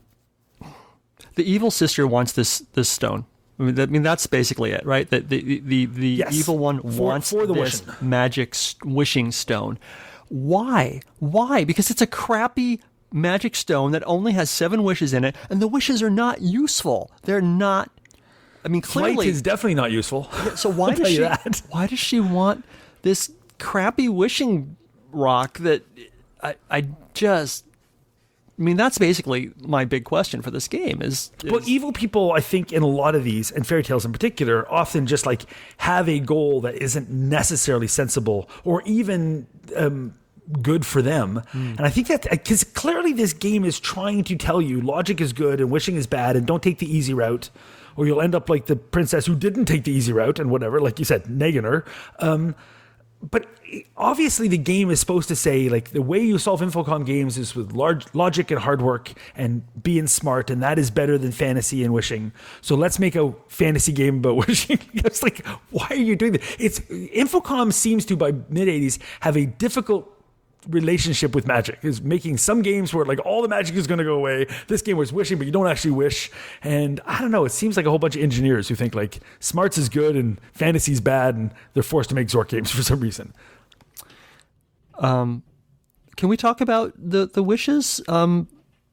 The evil sister wants this this stone. I mean, that, I mean that's basically it, right? That the the the Yes. evil one For- wants for the this wishing. magic s- wishing stone. Why? Why? Because it's a crappy magic stone that only has seven wishes in it, and the wishes are not useful. They're not. I mean, flight clearly. is definitely not useful. So why I'll does tell you she? that. Why does she want this crappy wishing rock that I I just. I mean, that's basically my big question for this game is, is But evil people, I think, in a lot of these, and fairy tales in particular, often just like have a goal that isn't necessarily sensible or even um, good for them. Mm. And I think that because clearly this game is trying to tell you logic is good and wishing is bad, and don't take the easy route, or you'll end up like the princess who didn't take the easy route and whatever, like you said, negging her. Um, But obviously the game is supposed to say, like, the way you solve Infocom games is with large logic and hard work and being smart, and that is better than fantasy and wishing. So let's make a fantasy game about wishing. It's like, why are you doing that? It's Infocom seems to, by mid eighties, have a difficult relationship with magic, is making some games where like all the magic is going to go away. This game was wishing, but you don't actually wish. And I don't know, it seems like a whole bunch of engineers who think like smarts is good and fantasy's bad, and they're forced to make Zork games for some reason. Um, can we talk about the the wishes? Um,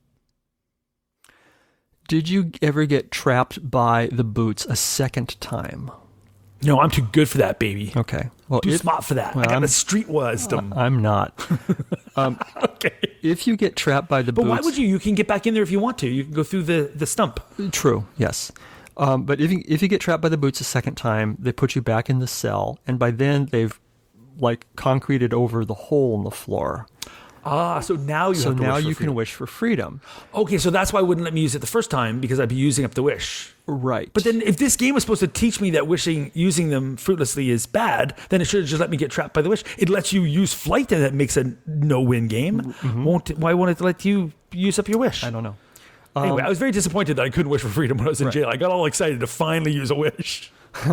did you ever get trapped by the boots a second time? No, I'm too good for that, baby. Okay. Well, Too if- smart for that. well, I got I'm- the street wisdom. I'm not. Um, okay. if you get trapped by the But boots, why would you? You can get back in there if you want to. You can go through the, the stump. True. Yes. Um, but if you if you get trapped by the boots a second time, they put you back in the cell, and by then they've like concreted over the hole in the floor. Ah, so now you So have to now wish for you freedom. can wish for freedom. Okay, so that's why I wouldn't let me use it the first time, because I'd be using up the wish. Right. But then if this game was supposed to teach me that wishing, using them fruitlessly is bad, then it should have just let me get trapped by the wish. It lets you use flight, and that makes a no-win game. Mm-hmm. Won't it, why won't it let you use up your wish? I don't know. Anyway, Um, I was very disappointed that I couldn't wish for freedom when I was in Right. jail. I got all excited to finally use a wish.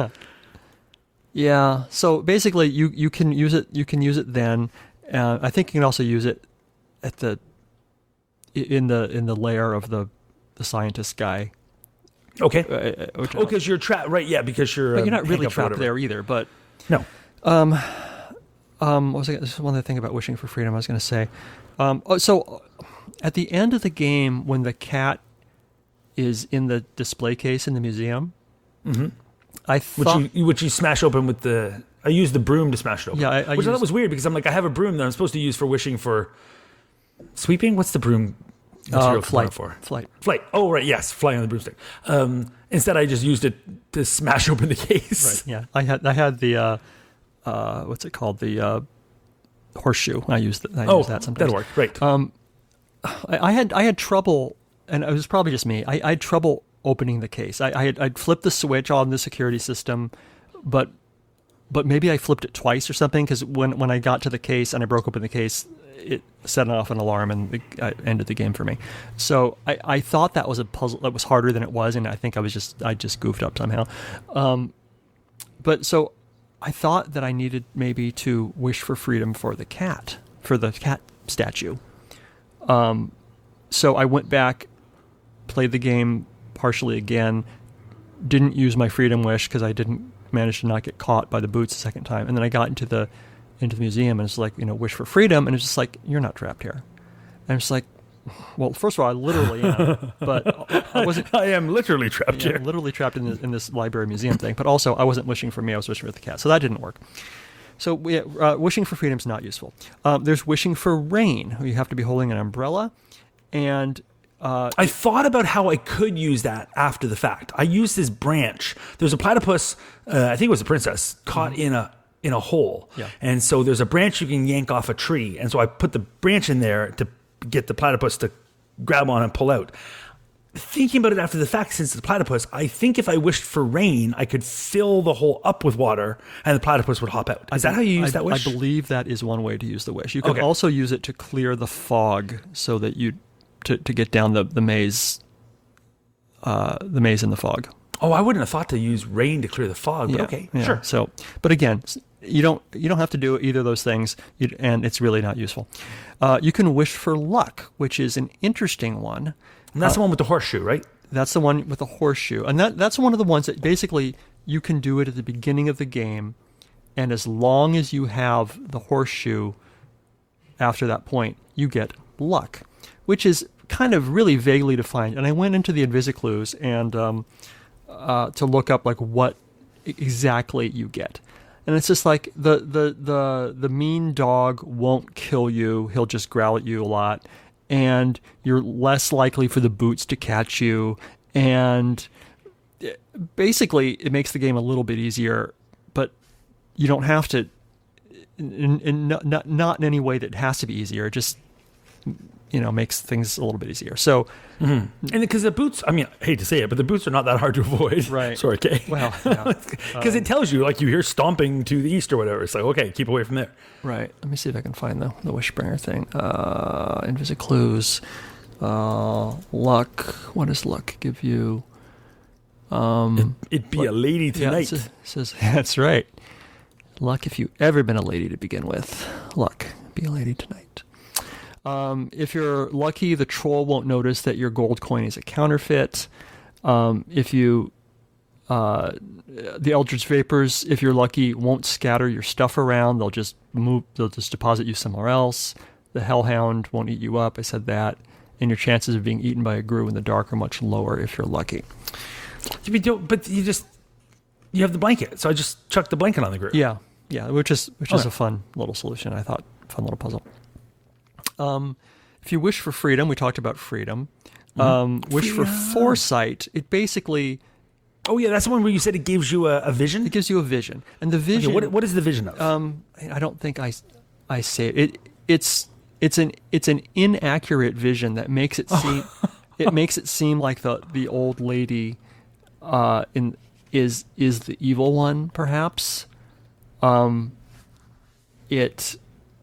Yeah. So basically, you, you can use it. You can use it then. Uh, I think you can also use it at the in the in the lair of the the scientist guy. Okay. Uh, which I Oh, don't- because you're trapped, right? Yeah, because you're. but um, you're not really handcuffed or trapped whatever. there either. But No. um, um, what was I? This is one other thing about wishing for freedom. I was going to say. Um, oh, so at the end of the game, when the cat is in the display case in the museum, Mm-hmm. I Which thought. you which you smash open with the. I used the broom to smash it open. Yeah, I- I which I thought used- was weird because I'm like, I have a broom that I'm supposed to use for wishing for sweeping. What's the broom material Uh, flight for? flight. Flight. Oh, right. Yes, fly on the broomstick. Um, instead, I just used it to smash open the case. Right. Yeah, I had I had the uh, uh, what's it called, the uh, horseshoe. I used th- I Oh, use that sometimes. that'll work. Right. Um, I, I had I had trouble, and it was probably just me. I, I had trouble opening the case. I, I had I'd flipped the switch on the security system, but but maybe I flipped it twice or something, because when when I got to the case and I broke open the case, it set off an alarm and it uh, ended the game for me. So I, I thought that was a puzzle that was harder than it was, and I think I was just I just goofed up somehow. Um, but so I thought that I needed maybe to wish for freedom for the cat, for the cat statue. Um, so I went back played the game partially again, didn't use my freedom wish because I didn't manage to not get caught by the boots the second time, and then I got into the into the museum and it's like, you know, wish for freedom, and it's just like, you're not trapped here. And it's like, well, first of all, I literally am, but I wasn't. I am literally trapped Yeah, here. literally trapped in this, in this library museum thing. But also, I wasn't wishing for me; I was wishing for the cat. So that didn't work. So we, uh, wishing for freedom is not useful. Um, there's wishing for rain. You have to be holding an umbrella, and uh, I thought about how I could use that after the fact. I used this branch. There's a platypus, uh, I think it was a princess, caught Mm-hmm. in a in a hole. Yeah. And so there's a branch you can yank off a tree. And so I put the branch in there to get the platypus to grab on and pull out. Thinking about it after the fact, since the platypus, I think if I wished for rain, I could fill the hole up with water and the platypus would hop out. Is that how you use I, that wish? I believe that is one way to use the wish. You can Okay. also use it to clear the fog, so that you to, to get down the the maze, uh, the maze in the fog. Oh, I wouldn't have thought to use rain to clear the fog, but okay, yeah. sure. So, but again, s- you don't you don't have to do either of those things, you, and it's really not useful. Uh, you can wish for luck, which is an interesting one. And that's the one with the horseshoe, right? That's the one with the horseshoe, and that that's one of the ones that basically you can do it at the beginning of the game, and as long as you have the horseshoe, after that point, you get luck, which is kind of really vaguely defined. And I went into the Invisiclues and um, uh, to look up like what exactly you get. And it's just like the, the, the, the mean dog won't kill you. He'll just growl at you a lot. And you're less likely for the boots to catch you. And basically, it makes the game a little bit easier, but you don't have to, in, in, not, not, not in any way that has to be easier. It just, you know, makes things a little bit easier. So, And because the boots, I mean, I hate to say it, but the boots are not that hard to avoid. Right. Sorry, Kay. well, yeah. Because it tells you, like, you hear stomping to the east or whatever. It's like, okay, keep away from there. Right. Let me see if I can find the, the Wishbringer thing. Uh, Invisiclues. Uh, luck. What does luck give you? Um, It'd be a lady yeah, tonight. it says, it says, that's right. Luck if you've ever been a lady to begin with. Luck. Be a lady tonight. Um, if you're lucky, the troll won't notice that your gold coin is a counterfeit. Um, if you, uh, the Eldritch Vapors, if you're lucky, won't scatter your stuff around. They'll just move. They'll just deposit you somewhere else. The Hellhound won't eat you up. I said that. And your chances of being eaten by a grue in the dark are much lower if you're lucky. You don't, but you just, you have the blanket. So I just chucked the blanket on the group. Yeah, yeah, which is which is Okay. a fun little solution. I thought fun little puzzle. Um, if you wish for freedom, we talked about freedom. Um, wish for Freedom. foresight. It basically Oh, yeah, that's the one where you said it gives you a, a vision? it gives you a vision, and the Okay, vision. what, what is the vision of? Um, I don't think I, I say it. it. It's it's an it's an inaccurate vision that makes it seem it makes it seem like the the old lady, uh, in is is the evil one perhaps. Um, it.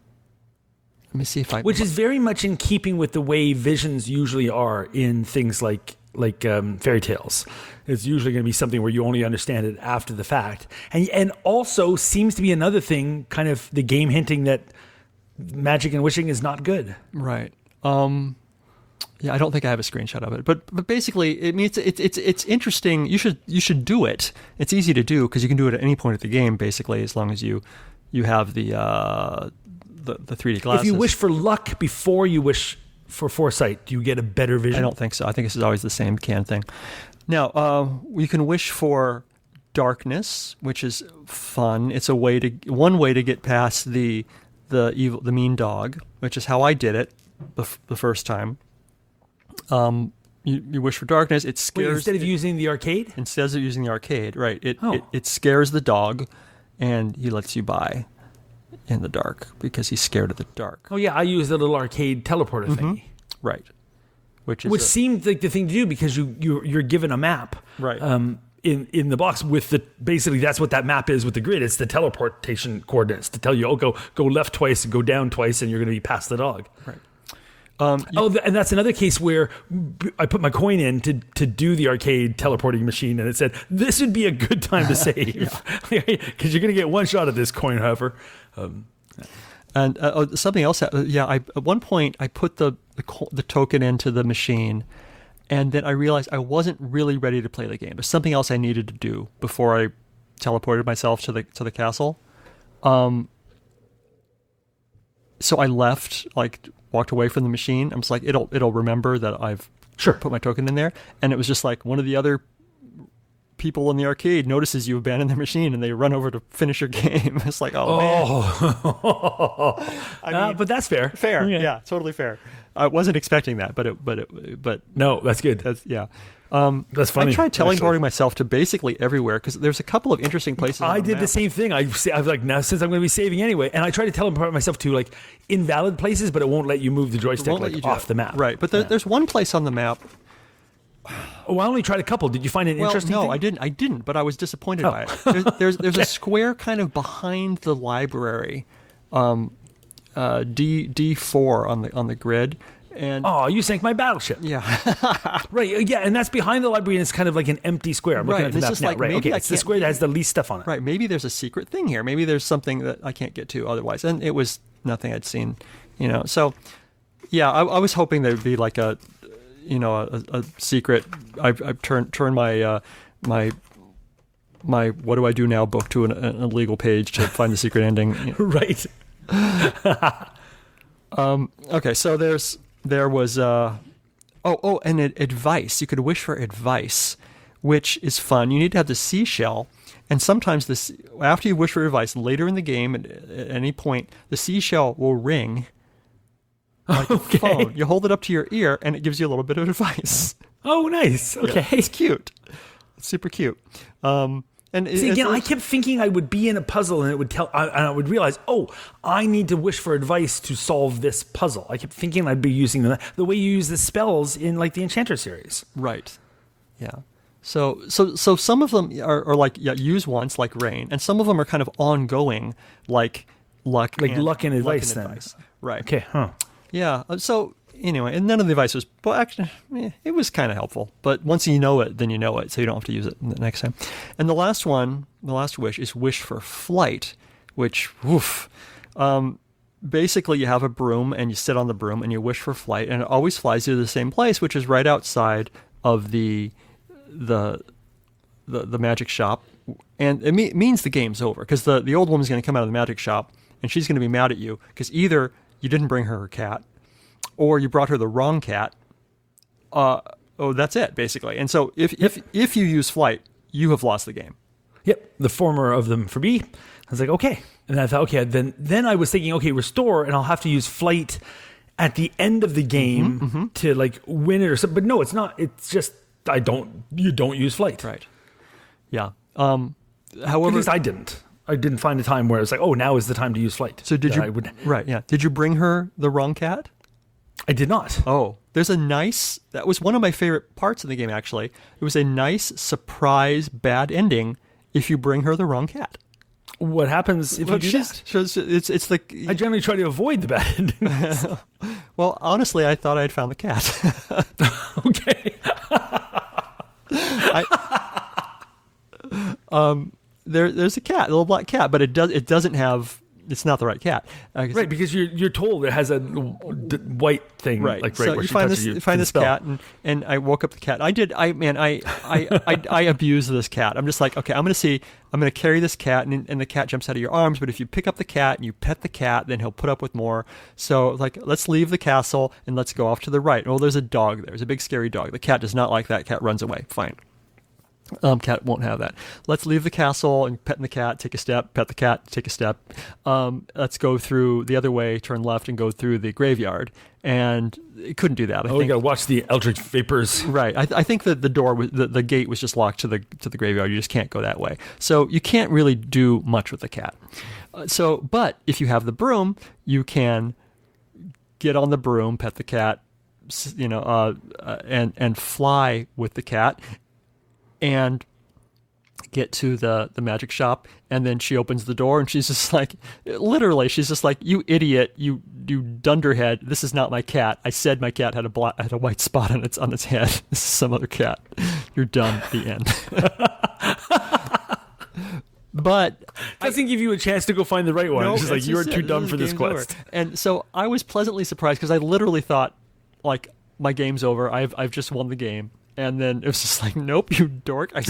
Let me see if I. Which is very much in keeping with the way visions usually are in things like like um, fairy tales. It's usually going to be something where you only understand it after the fact, and and also seems to be another thing, kind of the game hinting that magic and wishing is not good. Right. Um, yeah, I don't think I have a screenshot of it, but but basically, it means it's it's it's interesting. You should you should do it. It's easy to do because you can do it at any point of the game, basically, as long as you you have the uh, the the three D glasses. If you wish for luck before you wish for foresight, do you get a better vision? I don't think so. I think this is always the same can thing. Now, uh, you can wish for darkness, which is fun. It's a way to one way to get past the the evil, the mean dog, which is how I did it the, f- the first time. Um, you, you wish for darkness. It Wait, scares instead of using the arcade. instead of using the arcade, right? It, Oh. it it scares the dog, and he lets you by in the dark because he's scared of the dark, Oh yeah, I use the little arcade teleporter thingy. right? Which is Which a- seemed like the thing to do because you you're, you're given a map, Right. Um, in in the box with the basically that's what that map is with the grid. It's the teleportation coordinates to tell you, oh, go go left twice and go down twice, and you're going to be past the dog. right. Um, Oh, th- and that's another case where b- I put my coin in to to do the arcade teleporting machine, and it said this would be a good time to save because you're going to get one shot at this coin, however. Um, And uh, oh, something else, uh, yeah. I, at one point, I put the the, co- the token into the machine, and then I realized I wasn't really ready to play the game. There's something else I needed to do before I teleported myself to the to the castle. Um, so I left, like walked away from the machine. I'm just like, it'll it'll remember that I've Sure. put my token in there, and it was just like one of the other people in the arcade notices you abandoned their machine and they run over to finish your game. It's like, oh, man. Oh, I Uh, mean, but that's fair. fair. Okay. Yeah, totally fair. I wasn't expecting that, but it, but it, but No, that's good. that's yeah. Um, That's funny, I tried actually. teleporting myself to basically everywhere because there's a couple of interesting places. on I the did the map. same thing. I I was like, now since I'm going to be saving anyway, and I tried to teleport myself to like invalid places, but it won't let you move the joystick Won't let like you do off that. the map. Right, but there, Yeah. there's one place on the map. Oh, I only tried a couple. Did you find it Well, interesting? no, thing? I didn't. I didn't, but I was disappointed Oh. by it. There's there's, there's a square kind of behind the library, um, uh, D D four on the on the grid, and Oh, you sank my battleship. yeah, Right. uh, Yeah, and that's behind the library, and it's kind of like an empty square. I'm looking Right, at the it's map just now. like, right. maybe Okay. I It's the can't- square that has the least stuff on it. right. Maybe there's a secret thing here. Maybe there's something that I can't get to otherwise, and it was nothing I'd seen, you know. So, yeah, I, I was hoping there'd be like a, you know, a, a secret. I've, I've turned turned my uh, my my what do I do now book to an, an illegal page to find the secret ending. You know. Right. Okay, so there's there was uh oh oh and ad- advice. You could wish for advice, which is fun. You need to have the seashell, and sometimes this after you wish for advice later in the game at, at any point, the seashell will ring like a Okay. phone. You hold it up to your ear, and it gives you a little bit of advice. Oh, nice. Okay. It's cute. It's super cute. Um, and it- See, again, it's- I kept thinking I would be in a puzzle and it would tell, I, and I would realize, oh, I need to wish for advice to solve this puzzle. I kept thinking I'd be using the the way you use the spells in like the Enchanter series. Right. Yeah. So so so some of them are, are like yeah, use once like rain, and some of them are kind of ongoing like luck Like luck and advice then. advice. Right. Okay, huh? Yeah. uh, So anyway, and none of the advice was, but actually, eh, it was kind of helpful. But once you know it, then you know it, so you don't have to use it the next time. And the last one, the last wish is wish for flight, which, woof. Um, basically, you have a broom and you sit on the broom and you wish for flight, and it always flies you to the same place, which is right outside of the the the, the magic shop. And it me- means the game's over because the, the old woman's going to come out of the magic shop and she's going to be mad at you because either you didn't bring her her cat, or you brought her the wrong cat. Uh, oh, that's it, basically. And so if, if if you use flight, you have lost the game. Yep, the former of them for me. I was like, okay, and I thought, okay, then then I was thinking, okay, restore, and I'll have to use flight at the end of the game Mm-hmm, to like win it or something. But no, it's not. It's just I don't. You don't use flight. Right. Yeah. Um, At however, least I didn't. I didn't find a time where it's like, oh, now is the time to use flight. so did That you? I would. Right. Yeah. Did you bring her the wrong cat? I did not. Oh, there's a nice. That was one of my favorite parts of the game. Actually, it was a nice surprise bad ending if you bring her the wrong cat. What happens if Well, you do she's- that? she's- it's it's the I generally try to avoid the bad endings. well. Honestly, I thought I had found the cat. Okay. there there's a cat, a little black cat, but it does it doesn't have. It's not the right cat. Uh, Right, because you're you're told it has a d- white thing, Right. like right so where you she find touches this you. find for the this spell. cat, and, and I woke up the cat. I did. I man, I I I, I abuse this cat. I'm just like, okay, I'm gonna see. I'm gonna carry this cat, and, and the cat jumps out of your arms. But if you pick up the cat and you pet the cat, then he'll put up with more. So like, let's leave the castle and let's go off to the right. Well, there's a dog there. There's a big scary dog. The cat does not like that. Cat runs away. Fine. Um, cat won't have that. Let's leave the castle and pet the cat, take a step, pet the cat, take a step. Um, let's go through the other way, turn left, and go through the graveyard. And it couldn't do that. I Oh, you think. gotta watch the Eldritch Vapors. Right. I, th- I think that the door, was, the, the gate was just locked to the to the graveyard. You just can't go that way. So you can't really do much with the cat. Uh, so, but if you have the broom, you can get on the broom, pet the cat, s- you know, uh, uh, and and fly with the cat, and get to the the magic shop. And then she opens the door and she's just like, literally, she's just like, you idiot, you you dunderhead, this is not my cat. I said my cat had a black, had a white spot on its on its head. This is some other cat. You're done. The end. But Doesn't give you a chance to go find the right one. no, it's just like it's you are just too it. dumb for this game's quest. over. And so I was pleasantly surprised because I literally thought, like, my game's over. I've I've just won the game. And then it was just like, nope, you dork. I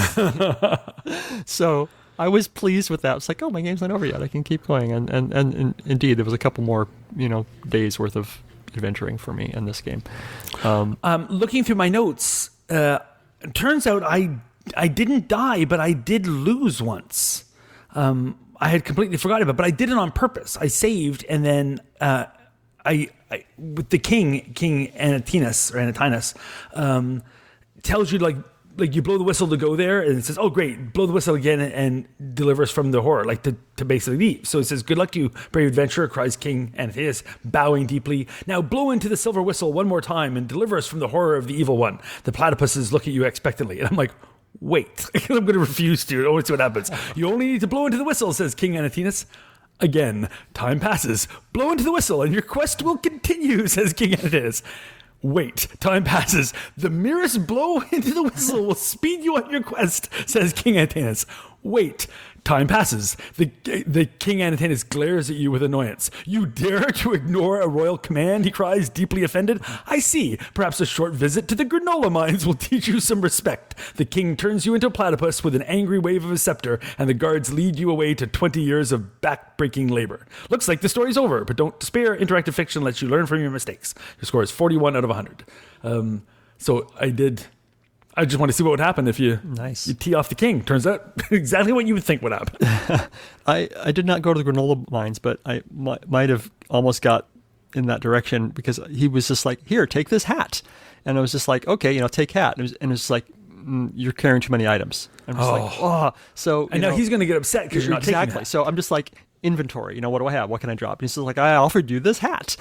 so I was pleased with that. It's like, oh, my game's not over yet. I can keep going. And, and, and, and indeed, there was a couple more, you know, days worth of adventuring for me in this game. Um, um, looking through my notes, uh, it turns out I I didn't die, but I did lose once. Um, I had completely forgotten about it, but I did it on purpose. I saved, and then uh, I, I with the king, King Anatinus or Anatinus, um, tells you like like you blow the whistle to go there, and it says, "Oh, great, blow the whistle again and, and deliver us from the horror," like to, to basically leave. So it says, "Good luck to you, brave adventurer," cries King Anatinus, bowing deeply. "Now blow into the silver whistle one more time and deliver us from the horror of the evil one." The platypuses look at you expectantly, and I'm like, wait, I'm going to refuse to. Oh, let's see what happens. "You only need to blow into the whistle," says King Anatinus. Again, time passes. "Blow into the whistle and your quest will continue," says King Anatinus. "Wait, time passes. The merest blow into the whistle will speed you on your quest," says King Anatinus. "Wait, time passes. The the King Anatinus glares at you with annoyance. "You dare to ignore a royal command," he cries, deeply offended. "I see. Perhaps a short visit to the granola mines will teach you some respect." The king turns you into a platypus with an angry wave of his scepter, and the guards lead you away to twenty years of back-breaking labor. Looks like the story's over, but don't despair. Interactive fiction lets you learn from your mistakes. Your score is forty-one out of one hundred. Um, so I did... I just want to see what would happen if you, nice. you tee off the king. Turns out exactly what you would think would happen. I, I did not go to the granola mines, but I might, might have almost got in that direction because he was just like, "Here, take this hat." And I was just like, "Okay, you know, take hat." And it was, and it was like, mm, "You're carrying too many items." I'm just Oh. like, "Oh." So, And now he's going to get upset because you're not exactly. taking that. So I'm just like, inventory, you know, what do I have? What can I drop? And he's just like, "I offered you this hat."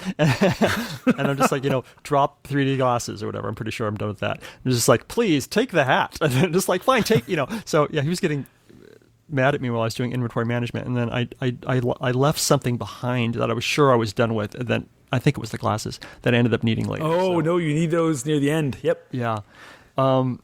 And I'm just like, you know, drop three D glasses or whatever. I'm pretty sure I'm done with that. I'm just like, "Please take the hat." And then just like, "Fine, take," you know. So yeah, he was getting mad at me while I was doing inventory management. And then I, I, I, I left something behind that I was sure I was done with. And then I think it was the glasses that I ended up needing later. Oh, so. no, you need those near the end. Yep. Yeah. Um,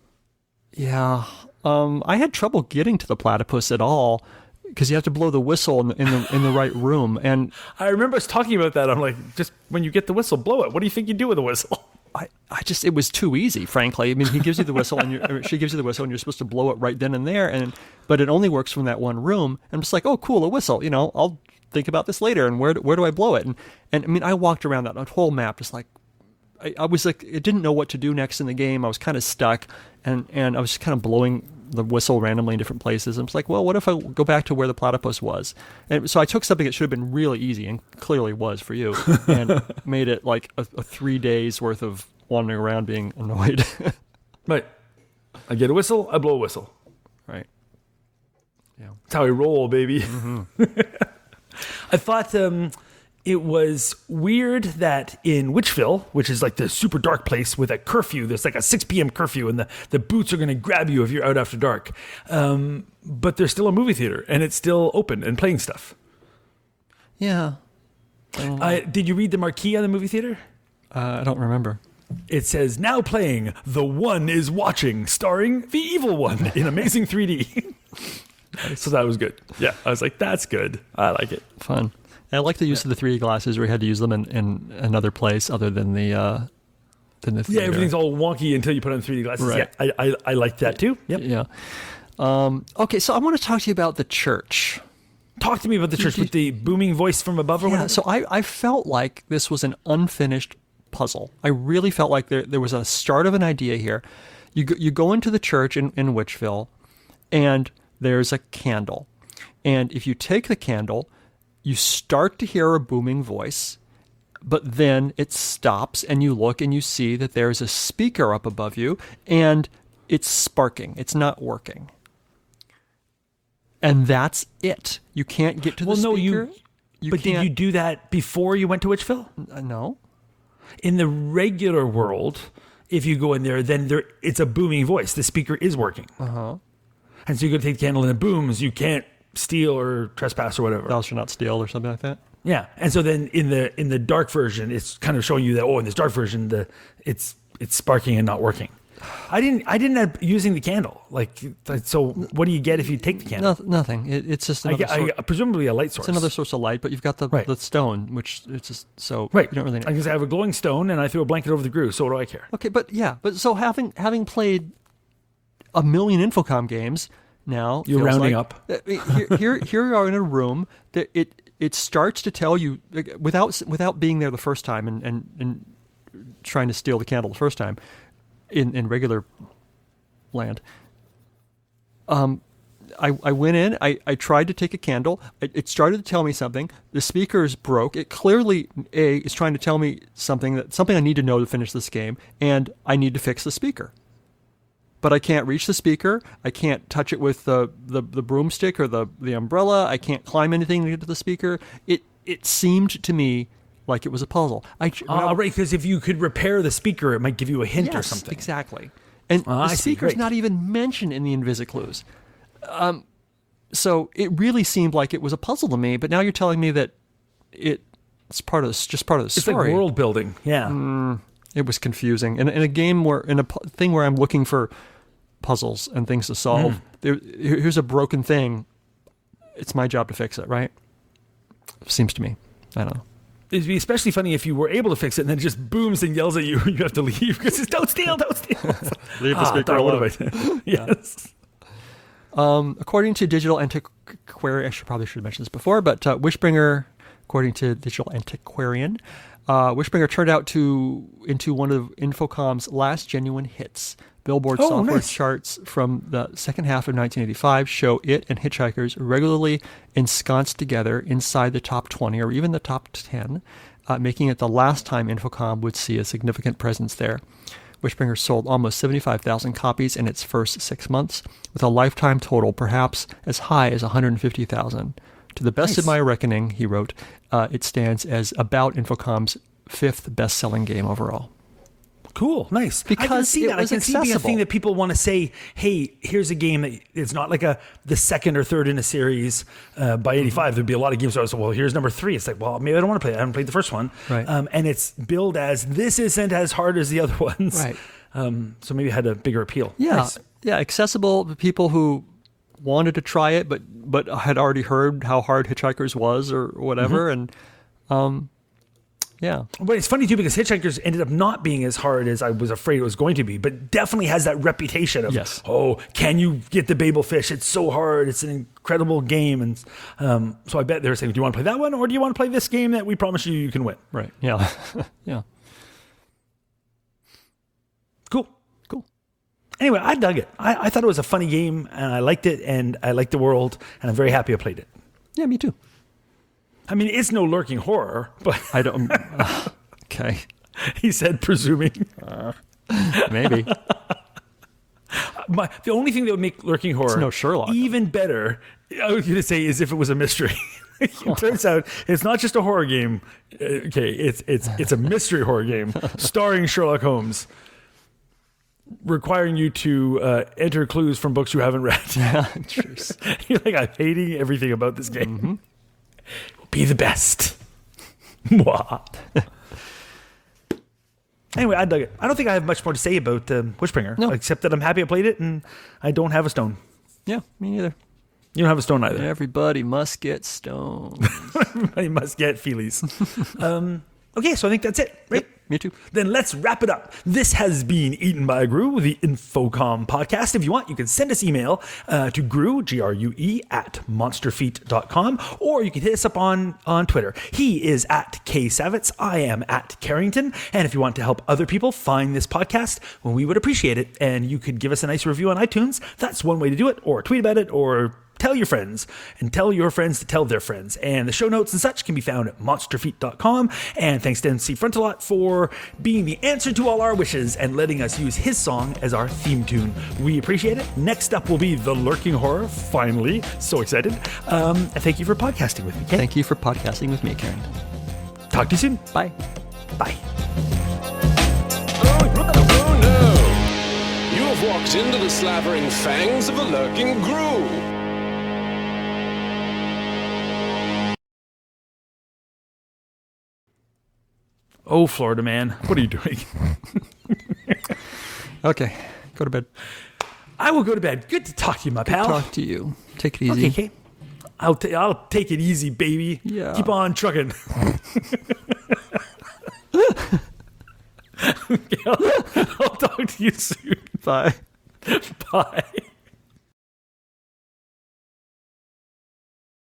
yeah. Um, I had trouble getting to the platypus at all because you have to blow the whistle in the, in the in the right room. And I remember us talking about that. I'm like, just when you get the whistle, blow it. What do you think you do with the whistle? I, I just, it was too easy, frankly. I mean, he gives you the whistle and you're, or she gives you the whistle and you're supposed to blow it right then and there. And, but it only works from that one room. And I'm just like, "Oh, cool, a whistle. You know, I'll think about this later. And where, where do I blow it?" And, and I mean, I walked around that whole map just like, I, I was like, I didn't know what to do next in the game. I was kind of stuck and, and I was just kind of blowing the whistle randomly in different places. I was like, well, what if I go back to where the platypus was? And so I took something that should have been really easy and clearly was for you and made it like a, a three days worth of wandering around being annoyed. Right. I get a whistle, I blow a whistle. Right. Yeah. That's how I roll, baby. Mm-hmm. I thought um, it was weird that in Witchville, which is like the super dark place with a curfew, there's like a six p.m. curfew and the, the boots are going to grab you if you're out after dark. Um, but there's still a movie theater and it's still open and playing stuff. Yeah. I, did you read the marquee on the movie theater? Uh, I don't remember. It says, "Now playing The One is Watching, starring the Evil One in amazing three D. So that was good. Yeah, I was like, that's good. I like it. Fun. And I like the use yeah. of the three D glasses where you had to use them in, in another place other than the uh, than the theater. Yeah, everything's all wonky until you put on three D glasses. Right. Yeah, I, I, I like that too. Yep. Yeah. Um, okay, so I want to talk to you about the church. Talk to me about the church with the booming voice from above or yeah, whatever. So I, I felt like this was an unfinished puzzle. I really felt like there there was a start of an idea here. You go, you go into the church in, in Witchville, and there's a candle. And if you take the candle, you start to hear a booming voice, but then it stops and you look and you see that there's a speaker up above you and it's sparking. It's not working. And that's it. You can't get to the well, no, speaker. You, you but can't, did you do that before you went to Witchville? Uh, no. In the regular world, if you go in there, then there it's a booming voice. The speaker is working. Uh-huh. And so you go to take the candle and it booms. You can't steal or trespass or whatever. Thou shalt not steal or something like that. Yeah. And so then in the in the dark version, it's kind of showing you that, oh, in this dark version, the it's it's sparking and not working. I didn't. I didn't end up using the candle. Like, so what do you get if you take the candle? No, nothing. It, it's just I another get, I, source. presumably a light source. It's another source of light, but you've got the Right. the stone, which it's just so Right. you don't really. I guess I have a glowing stone, and I threw a blanket over the grue. So what do I care? Okay, but yeah, but so having having played a million Infocom games now, You're feels rounding like- up. uh, Here, here, here you are in a room that it it starts to tell you like, without without being there the first time and and, and trying to steal the candle the first time in in regular land. Um, I, I went in, I, I tried to take a candle. It, it started to tell me something. The speakers broke. It clearly, A, is trying to tell me something that something I need to know to finish this game, and I need to fix the speaker. But I can't reach the speaker. I can't touch it with the, the, the broomstick or the, the umbrella. I can't climb anything to get to the speaker. It it seemed to me like it was a puzzle. I, when I- Uh, right, because if you could repair the speaker, it might give you a hint or Yes, something. exactly. And Ah, I the see, speaker's great. not even mentioned in the Invisiclues. Um, so it really seemed like it was a puzzle to me. But now you're telling me that it, it's part of this, just part of the It's story. like world building. Yeah. It was confusing. And in a game where, in a pu- thing where I'm looking for puzzles and things to solve, Mm. there, here- here's a broken thing. It's my job to fix it, right? Seems to me. I don't know. It'd be especially funny if you were able to fix it and then it just booms and yells at you. You have to leave because it's don't steal, don't steal. Leave the Ah, speaker darn, what alone. have I done? Yes. Um, according to Digital Antiquarian, I should probably should have mentioned this before, but uh, Wishbringer, according to Digital Antiquarian, uh, Wishbringer turned out to into one of Infocom's last genuine hits. Billboard Oh, software nice. charts from the second half of nineteen eighty-five show it and Hitchhikers regularly ensconced together inside the top twenty or even the top ten, uh, making it the last time Infocom would see a significant presence there. Wishbringer sold almost seventy-five thousand copies in its first six months, with a lifetime total perhaps as high as one hundred fifty thousand. To the best of Nice. my reckoning, he wrote, uh, it stands as about Infocom's fifth best-selling game overall. Cool, nice. I can Because see it that. I was can see being a accessible. thing that people want to say, "Hey, here's a game that it's not like a the second or third in a series." Uh, by eighty-five, there'd be a lot of games where I was like, "Well, here's number three." It's like, well, maybe I don't want to play it. I haven't played the first one, Right. Um, and it's billed as this isn't as hard as the other ones, Right. Um, so maybe it had a bigger appeal. Yeah, Nice. yeah, accessible to people who wanted to try it, but but had already heard how hard Hitchhikers was or whatever, Mm-hmm. and um, yeah, But it's funny too because Hitchhikers ended up not being as hard as I was afraid it was going to be, but definitely has that reputation of, Yes. oh, can you get the Babel fish? It's so hard. It's an incredible game. And um, so I bet they were saying, do you want to play that one or do you want to play this game that we promise you you can win? right, yeah, yeah, Cool. cool. Anyway, I dug it. I, I thought it was a funny game and I liked it and I liked the world and I'm very happy I played it. Yeah, me too. I mean, it's no lurking horror, but I don't. uh, okay, he said, presuming. maybe. My, the only thing that would make lurking horror no Sherlock. even better, I was going to say, is if it was a mystery. It turns out it's not just a horror game. Uh, Okay, it's it's it's a mystery horror game starring Sherlock Holmes, requiring you to uh, enter clues from books you haven't read. Jeez. You're like, I'm hating everything about this game. Mm-hmm. Be the best. Mwah. Anyway, I dug it. I don't think I have much more to say about um, Wishbringer, No. except that I'm happy I played it and I don't have a stone. Yeah, me neither. You don't have a stone either. Everybody must get stoned. Everybody must get feelies. um, okay, so I think that's it, right? Yep, me too. Then let's wrap it up. This has been Eaten by Gru, the Infocom podcast. If you want, you can send us email uh, to Gru, G R U E, at monsterfeet dot com, or you can hit us up on, on Twitter. He is at K Savitz. I am at Carrington. And if you want to help other people find this podcast, well, we would appreciate it. And you could give us a nice review on iTunes. That's one way to do it, or tweet about it, or tell your friends and tell your friends to tell their friends. And the show notes and such can be found at monsterfeet dot com. And thanks to M C Frontalot for being the answer to all our wishes and letting us use his song as our theme tune. We appreciate it. Next up will be The Lurking Horror, finally. So excited. Um, and thank you for podcasting with me, Kate. Thank you for podcasting with me, Karen. Talk to you soon. Bye. Bye. Oh, oh no! You have walked into the slavering fangs of a lurking Gru. Oh, Florida man, what are you doing? Okay, go to bed. I will go to bed. Good to talk to you, my pal. Talk to you. Take it easy. Okay, okay. I'll, ta- I'll take it easy, baby. Yeah. Keep on trucking. Okay, I'll, I'll talk to you soon. Bye. Bye.